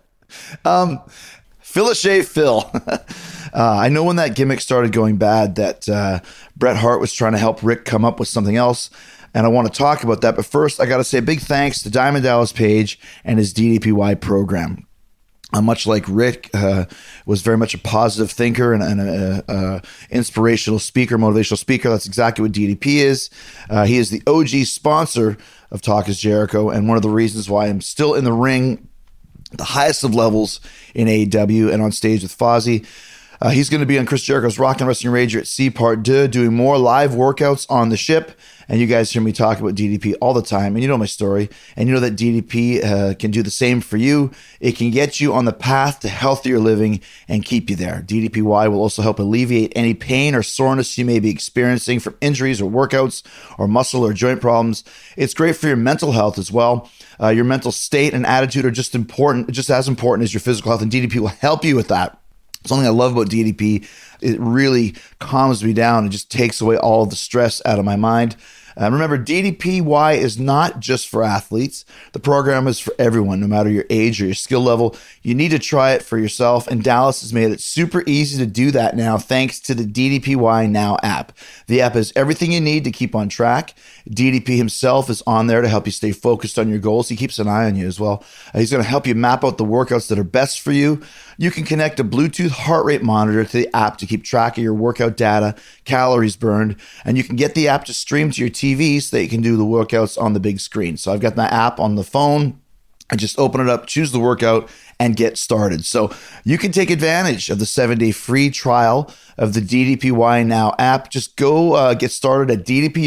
Speaker 1: Phil Shave Phil. I know when that gimmick started going bad that Bret Hart was trying to help Rick come up with something else. And I want to talk about that. But first, I got to say a big thanks to Diamond Dallas Page and his DDPY program. Much like Rick, was very much a positive thinker and an inspirational speaker, motivational speaker. That's exactly what DDP is. He is the OG sponsor of Talk is Jericho, and one of the reasons why I'm still in the ring, the highest of levels in AEW and on stage with Fozzy. He's going to be on Chris Jericho's Rockin' Wrestling Rager at C Part 2, doing more live workouts on the ship. And you guys hear me talk about DDP all the time. And you know my story. And you know that DDP can do the same for you. It can get you on the path to healthier living and keep you there. DDPY will also help alleviate any pain or soreness you may be experiencing from injuries or workouts or muscle or joint problems. It's great for your mental health as well. Your mental state and attitude are just as important as your physical health. And DDP will help you with that. Something I love about DDP, it really calms me down and just takes away all of the stress out of my mind. Remember, DDPY is not just for athletes. The program is for everyone, no matter your age or your skill level. You need to try it for yourself, and Dallas has made it super easy to do that now thanks to the DDPY Now app. The app has everything you need to keep on track. DDP himself is on there to help you stay focused on your goals. He keeps an eye on you as well. He's going to help you map out the workouts that are best for you. You can connect a Bluetooth heart rate monitor to the app to keep track of your workout data, calories burned, and you can get the app to stream to your TV so that you can do the workouts on the big screen. So I've got my app on the phone. I just open it up, choose the workout, and get started. So you can take advantage of the 7-day free trial of the DDPY Now app. Just go get started at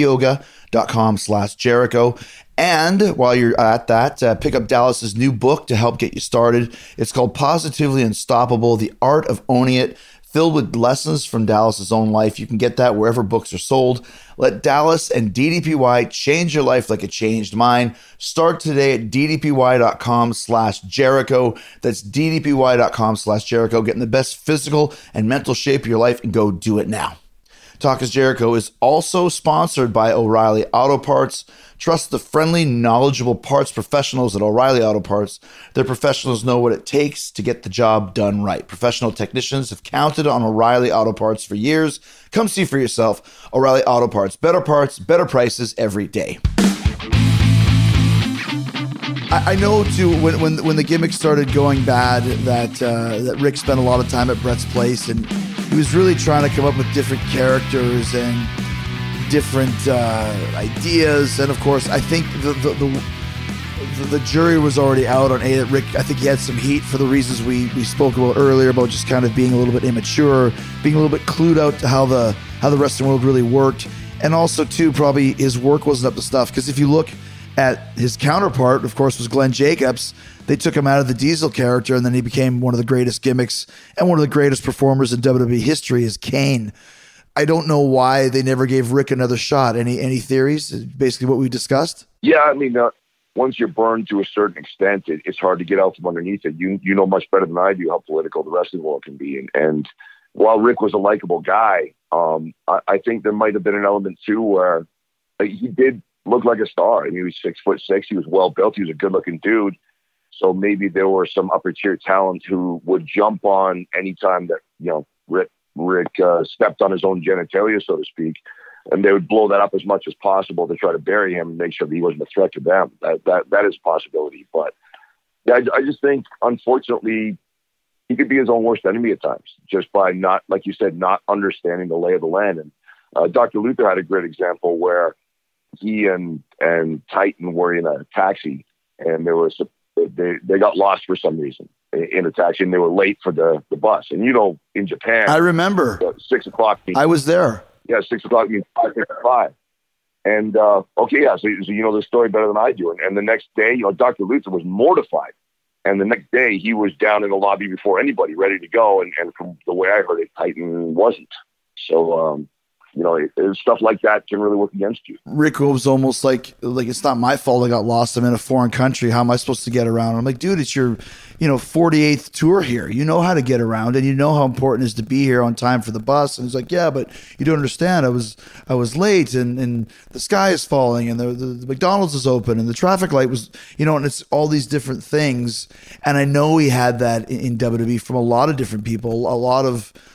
Speaker 1: ddpyoga.com/Jericho. And while you're at that, pick up Dallas's new book to help get you started. It's called Positively Unstoppable, The Art of Owning It, filled with lessons from Dallas's own life. You can get that wherever books are sold. Let Dallas and DDPY change your life like it changed mine. Start today at ddpy.com/Jericho. That's ddpy.com/Jericho. Get in the best physical and mental shape of your life and go do it now. Talk is Jericho is also sponsored by O'Reilly Auto Parts. Trust the friendly, knowledgeable parts professionals at O'Reilly Auto Parts. Their professionals know what it takes to get the job done right. Professional technicians have counted on O'Reilly Auto Parts for years. Come see for yourself. O'Reilly Auto Parts. Better parts, better prices every day. I know too when the gimmick started going bad that Rick spent a lot of time at Bret's place, and he was really trying to come up with different characters and different ideas. And of course, I think the jury was already out on that Rick. I think he had some heat for the reasons we spoke about earlier, about just kind of being a little bit immature, being a little bit clued out to how the wrestling world really worked, and also too probably his work wasn't up to stuff. Because if you look at his counterpart, of course, was Glenn Jacobs. They took him out of the Diesel character, and then he became one of the greatest gimmicks and one of the greatest performers in WWE history as Kane. I don't know why they never gave Rick another shot. Any theories? Basically what we discussed?
Speaker 3: Yeah, I mean, once you're burned to a certain extent, it's hard to get out from underneath it. You know much better than I do how political the wrestling world can be. And while Rick was a likable guy, I think there might have been an element, too, where he did look like a star. I mean, he was 6'6". He was well built. He was a good looking dude. So maybe there were some upper tier talent who would jump on anytime that, Rick stepped on his own genitalia, so to speak, and they would blow that up as much as possible to try to bury him and make sure that he wasn't a threat to them. That is a possibility. But I just think, unfortunately, he could be his own worst enemy at times, just by not, like you said, not understanding the lay of the land. And Dr. Luther had a great example where he and Titan were in a taxi, and they got lost for some reason. in a taxi, and they were late for the bus. And in Japan,
Speaker 1: I remember
Speaker 3: 6 o'clock.
Speaker 1: I was there.
Speaker 3: Yeah, 6 o'clock means 5:55. And okay, yeah, so you know the story better than I do. And the next day, Dr. Luther was mortified. And the next day, he was down in the lobby before anybody, ready to go. And from the way I heard it, Titan wasn't. So, stuff like that can really work against you.
Speaker 1: Rick was almost like it's not my fault I got lost. I'm in a foreign country. How am I supposed to get around? I'm like, dude, it's your 48th tour here. You know how to get around, and you know how important it is to be here on time for the bus. And he's like, yeah, but you don't understand. I was late, and the sky is falling, and the McDonald's is open, and the traffic light was, and it's all these different things. And I know he had that in WWE from a lot of different people. A lot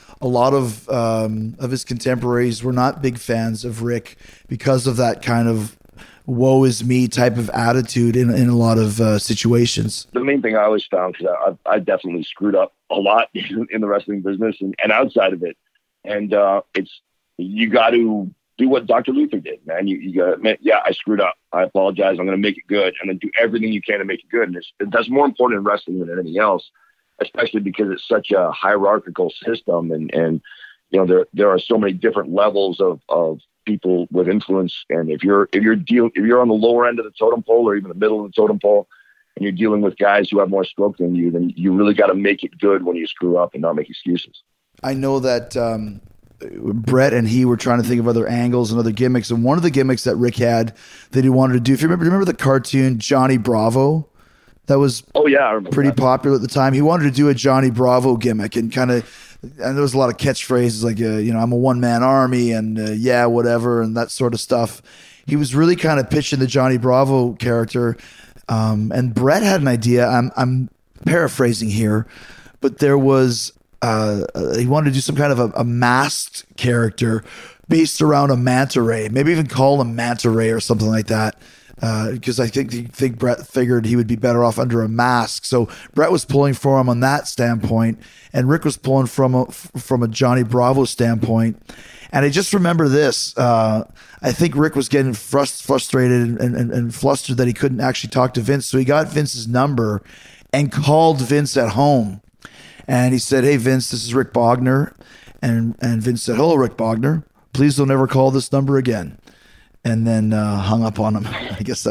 Speaker 1: of his contemporaries were not big fans of Rick because of that kind of woe is me type of attitude in a lot of situations.
Speaker 3: The main thing I always found, because I definitely screwed up a lot in the wrestling business and outside of it. And you got to do what Dr. Luther did, man. You got to admit, yeah, I screwed up. I apologize. I'm going to make it good, and then do everything you can to make it good. And that's more important in wrestling than anything else, especially because it's such a hierarchical system, and there are so many different levels of people with influence. And if you're on the lower end of the totem pole or even the middle of the totem pole, and you're dealing with guys who have more stroke than you, then you really got to make it good when you screw up and not make excuses.
Speaker 1: I know that Brett and he were trying to think of other angles and other gimmicks, and one of the gimmicks that Rick had that he wanted to do, if you remember the cartoon Johnny Bravo? That was
Speaker 3: I remember
Speaker 1: pretty
Speaker 3: that.
Speaker 1: popular at the time. He wanted to do a Johnny Bravo gimmick and there was a lot of catchphrases like, I'm a one-man army and yeah, whatever, and that sort of stuff. He was really kind of pitching the Johnny Bravo character. And Brett had an idea. I'm paraphrasing here, but there was, he wanted to do some kind of a masked character based around a manta ray, maybe even call him Manta Ray or something like that. Because I think Brett figured he would be better off under a mask. So Brett was pulling for him on that standpoint, and Rick was pulling from a Johnny Bravo standpoint. And I just remember this. I think Rick was getting frustrated and flustered that he couldn't actually talk to Vince. So he got Vince's number and called Vince at home. And he said, "Hey, Vince, this is Rick Bogner." And Vince said, "Hello, Rick Bogner. Please don't ever call this number again." And then hung up on him. I guess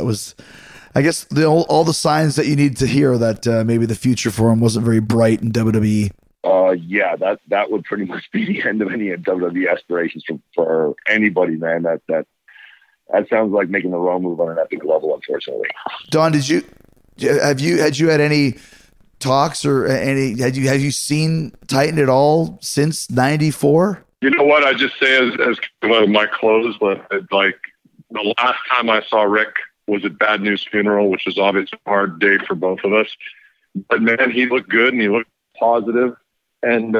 Speaker 1: all the signs that you need to hear that maybe the future for him wasn't very bright in WWE.
Speaker 3: Yeah, that would pretty much be the end of any WWE aspirations for anybody, man. That sounds like making the wrong move on an epic level, unfortunately.
Speaker 1: Don, had you had any talks or have you seen Titan at all since '94?
Speaker 2: You know what? I just say as one of my close, but like the last time I saw Rick was at Bad News Funeral, which was obviously a hard day for both of us. But man, he looked good and he looked positive, and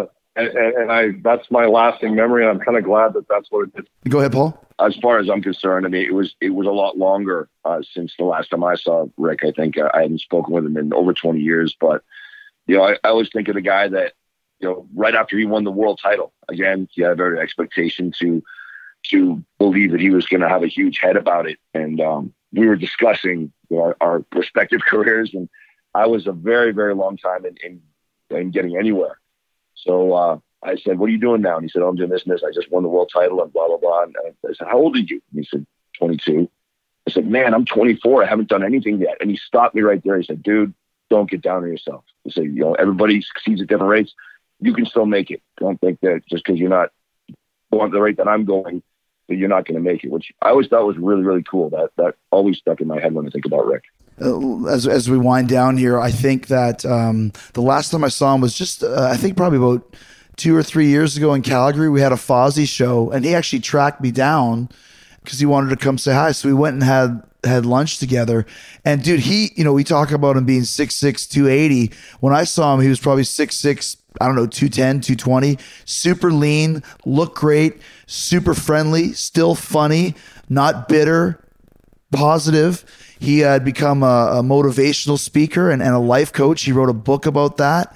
Speaker 2: that's my lasting memory. And I'm kind of glad that that's what it is.
Speaker 1: Go ahead, Paul.
Speaker 3: As far as I'm concerned, I mean, it was a lot longer since the last time I saw Rick. I think I hadn't spoken with him in over 20 years, but I always think of the guy that, right after he won the world title, again, he had every expectation to believe that he was going to have a huge head about it. And we were discussing our respective careers, and I was a very, very long time in getting anywhere. So I said, "What are you doing now?" And he said, "Oh, I'm doing this and this. I just won the world title and blah, blah, blah." And I said, "How old are you?" And he said, 22. I said, "Man, I'm 24. I haven't done anything yet." And he stopped me right there. He said, "Dude, don't get down on yourself." He said, everybody succeeds at different rates. You can still make it. Don't think that just because you're not going at the rate that I'm going, that you're not going to make it," which I always thought was really, really cool. That always stuck in my head when I think about Rick.
Speaker 1: As we wind down here, I think that the last time I saw him was just, I think probably about 2 or 3 years ago in Calgary. We had a Fozzy show, and he actually tracked me down because he wanted to come say hi. So we went and had lunch together. And dude, we talk about him being 6'6", 280. When I saw him, he was probably 6'6", 210, 220, super lean, looked great, super friendly, still funny, not bitter, positive. He had become a motivational speaker and a life coach. He wrote a book about that.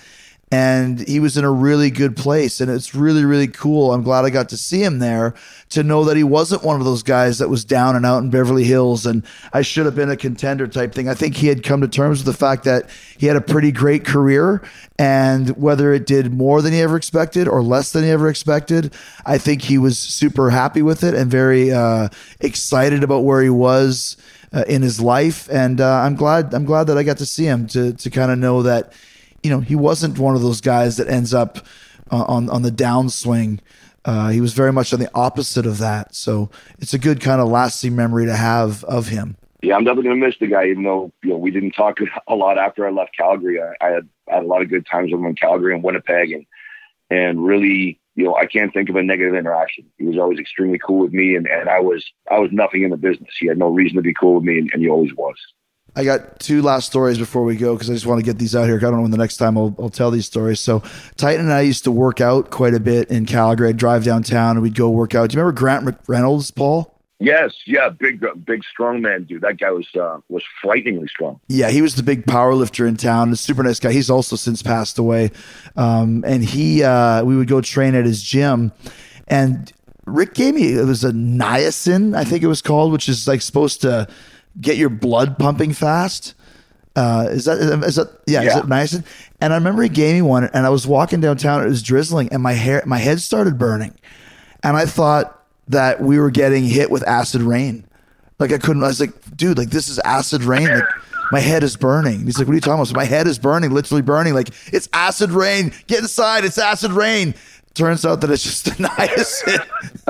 Speaker 1: and he was in a really good place, and it's really, really cool. I'm glad I got to see him there, to know that he wasn't one of those guys that was down and out in Beverly Hills and I should have been a contender type thing. I think he had come to terms with the fact that he had a pretty great career, and whether it did more than he ever expected or less than he ever expected, I think he was super happy with it and very excited about where he was in his life. And I'm glad that I got to see him, to kind of know that, you know, he wasn't one of those guys that ends up on the downswing. He was very much on the opposite of that. So it's a good kind of lasting memory to have of him.
Speaker 3: Yeah, I'm definitely going to miss the guy, even though, you know, we didn't talk a lot after I left Calgary. I had a lot of good times with him in Calgary and Winnipeg, and really, you know, I can't think of a negative interaction. He was always extremely cool with me, and I was nothing in the business. He had no reason to be cool with me, and he always was.
Speaker 1: I got two last stories before we go, because I just want to get these out here. I don't know when the next time I'll tell these stories. So Titan and I used to work out quite a bit in Calgary. I'd drive downtown and we'd go work out. Do you remember Grant McReynolds, Paul?
Speaker 3: Yes, yeah, big strong man, dude. That guy was frighteningly strong.
Speaker 1: Yeah, he was the big power lifter in town. A super nice guy. He's also since passed away. And we would go train at his gym, and Rick gave me, it was a niacin, I think it was called, which is like supposed to get your blood pumping fast. Is it niacin? And I remember he gave me one, and I was walking downtown. It was drizzling, and my head started burning, and I thought that we were getting hit with acid rain. Like I was like, dude, like this is acid rain. Like my head is burning. He's like, what are you talking about? So my head is burning, literally burning. Like it's acid rain. Get inside. It's acid rain. Turns out that it's just the niacin.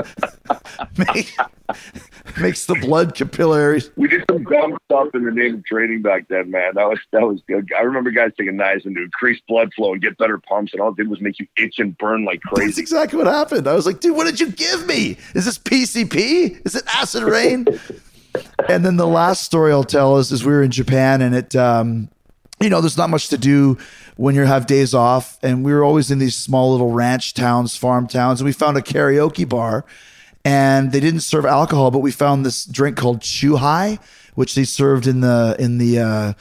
Speaker 1: Makes the blood capillaries.
Speaker 3: We did some dumb stuff in the name of training back then, man. That was good. I remember guys taking niacin to increase blood flow and get better pumps, and all it did was make you itch and burn like crazy.
Speaker 1: That's exactly what happened. I was like, dude, what did you give me? Is this PCP? Is it acid rain? And then the last story I'll tell is we were in Japan, and it, you know, there's not much to do when you have days off, and we were always in these small little ranch towns, farm towns, and we found a karaoke bar. And they didn't serve alcohol, but we found this drink called Chuhai, which they served in the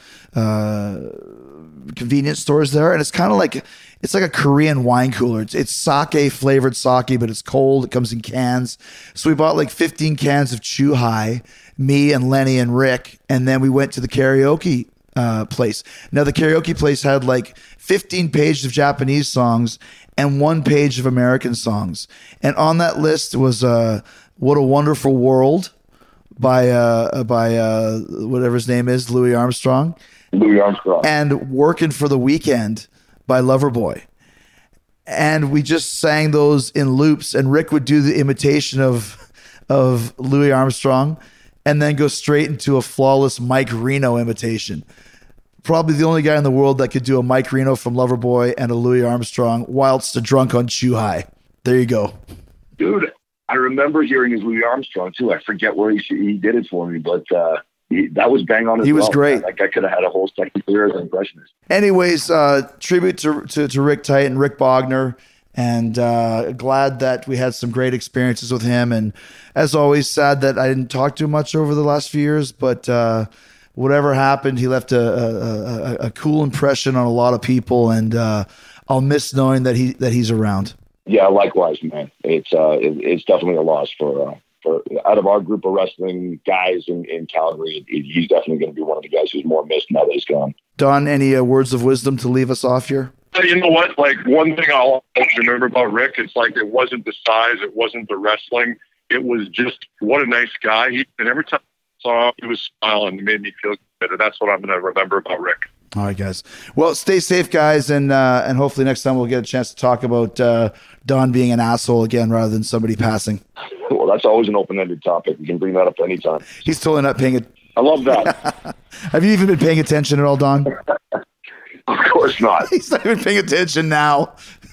Speaker 1: convenience stores there. And it's kind of like, it's like a Korean wine cooler. It's sake flavored sake, but it's cold. It comes in cans. So we bought like 15 cans of Chuhai, me and Lenny and Rick, and then we went to the karaoke place. Now the karaoke place had like 15 pages of Japanese songs and 1 page of American songs. And on that list was What a Wonderful World by whatever his name is, Louis Armstrong.
Speaker 3: Louis Armstrong.
Speaker 1: And Working for the Weekend by Loverboy. And we just sang those in loops, and Rick would do the imitation of Louis Armstrong and then go straight into a flawless Mike Reno imitation. Probably the only guy in the world that could do a Mike Reno from Loverboy and a Louis Armstrong whilst drunk on Chuhai. There you go.
Speaker 3: Dude, I remember hearing his Louis Armstrong too. I forget where he did it for me, but that was bang on as well.
Speaker 1: He was great.
Speaker 3: Like I could have had a whole second career as an impressionist.
Speaker 1: Anyways, tribute to Rick Titan, Rick Bogner, and glad that we had some great experiences with him. And as always, sad that I didn't talk too much over the last few years, but whatever happened, he left a cool impression on a lot of people, and I'll miss knowing that he's around.
Speaker 3: Yeah, likewise, man. It's definitely a loss for out of our group of wrestling guys in Calgary. He's definitely going to be one of the guys who's more missed now that he's gone.
Speaker 1: Don, any words of wisdom to leave us off here?
Speaker 2: You know what? Like, one thing I'll always remember about Rick, it's like it wasn't the size, it wasn't the wrestling. It was just what a nice guy. And every time I saw him, he was smiling. It made me feel good. And that's what I'm going to remember about Rick.
Speaker 1: All right, guys. Well, stay safe, guys, and hopefully next time we'll get a chance to talk about Don being an asshole again rather than somebody passing.
Speaker 3: Well, that's always an open-ended topic. You can bring that up anytime.
Speaker 1: He's totally not paying it.
Speaker 3: I love that.
Speaker 1: Have you even been paying attention at all, Don?
Speaker 3: Of course not.
Speaker 1: He's not even paying attention now.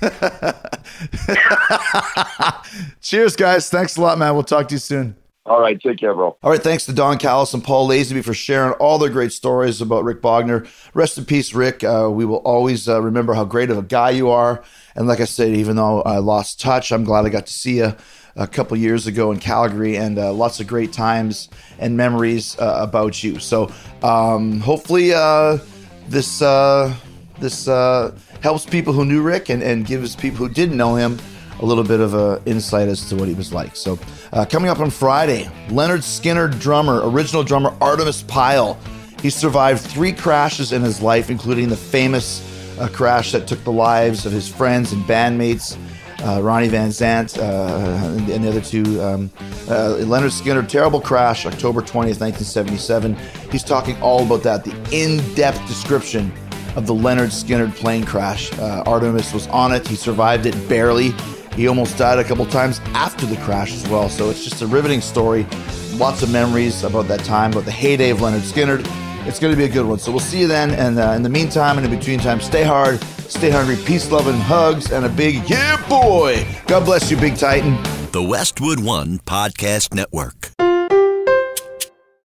Speaker 1: Cheers, guys. Thanks a lot, man. We'll talk to you soon.
Speaker 3: All right. Take care, bro.
Speaker 1: All right. Thanks to Don Callis and Paul Lazenby for sharing all their great stories about Rick Bogner. Rest in peace, Rick. We will always remember how great of a guy you are. And like I said, even though I lost touch, I'm glad I got to see you a couple years ago in Calgary, and lots of great times and memories about you. So hopefully this helps people who knew Rick and gives people who didn't know him a little bit of a insight as to what he was like. So coming up on Friday, Lynyrd Skynyrd drummer, original drummer Artemis Pyle. He survived 3 crashes in his life, including the famous crash that took the lives of his friends and bandmates, Ronnie Van Zant and the other 2. Lynyrd Skynyrd, terrible crash, October 20th, 1977. He's talking all about that, the in-depth description of the Lynyrd Skynyrd plane crash. Artemis was on it. He survived it barely. He almost died a couple times after the crash as well. So it's just a riveting story. Lots of memories about that time, about the heyday of Lynyrd Skynyrd. It's going to be a good one. So we'll see you then. And in the meantime and in between time, stay hard, stay hungry, peace, love, and hugs, and a big yeah, boy. God bless you, Big Titan.
Speaker 4: The Westwood One Podcast Network.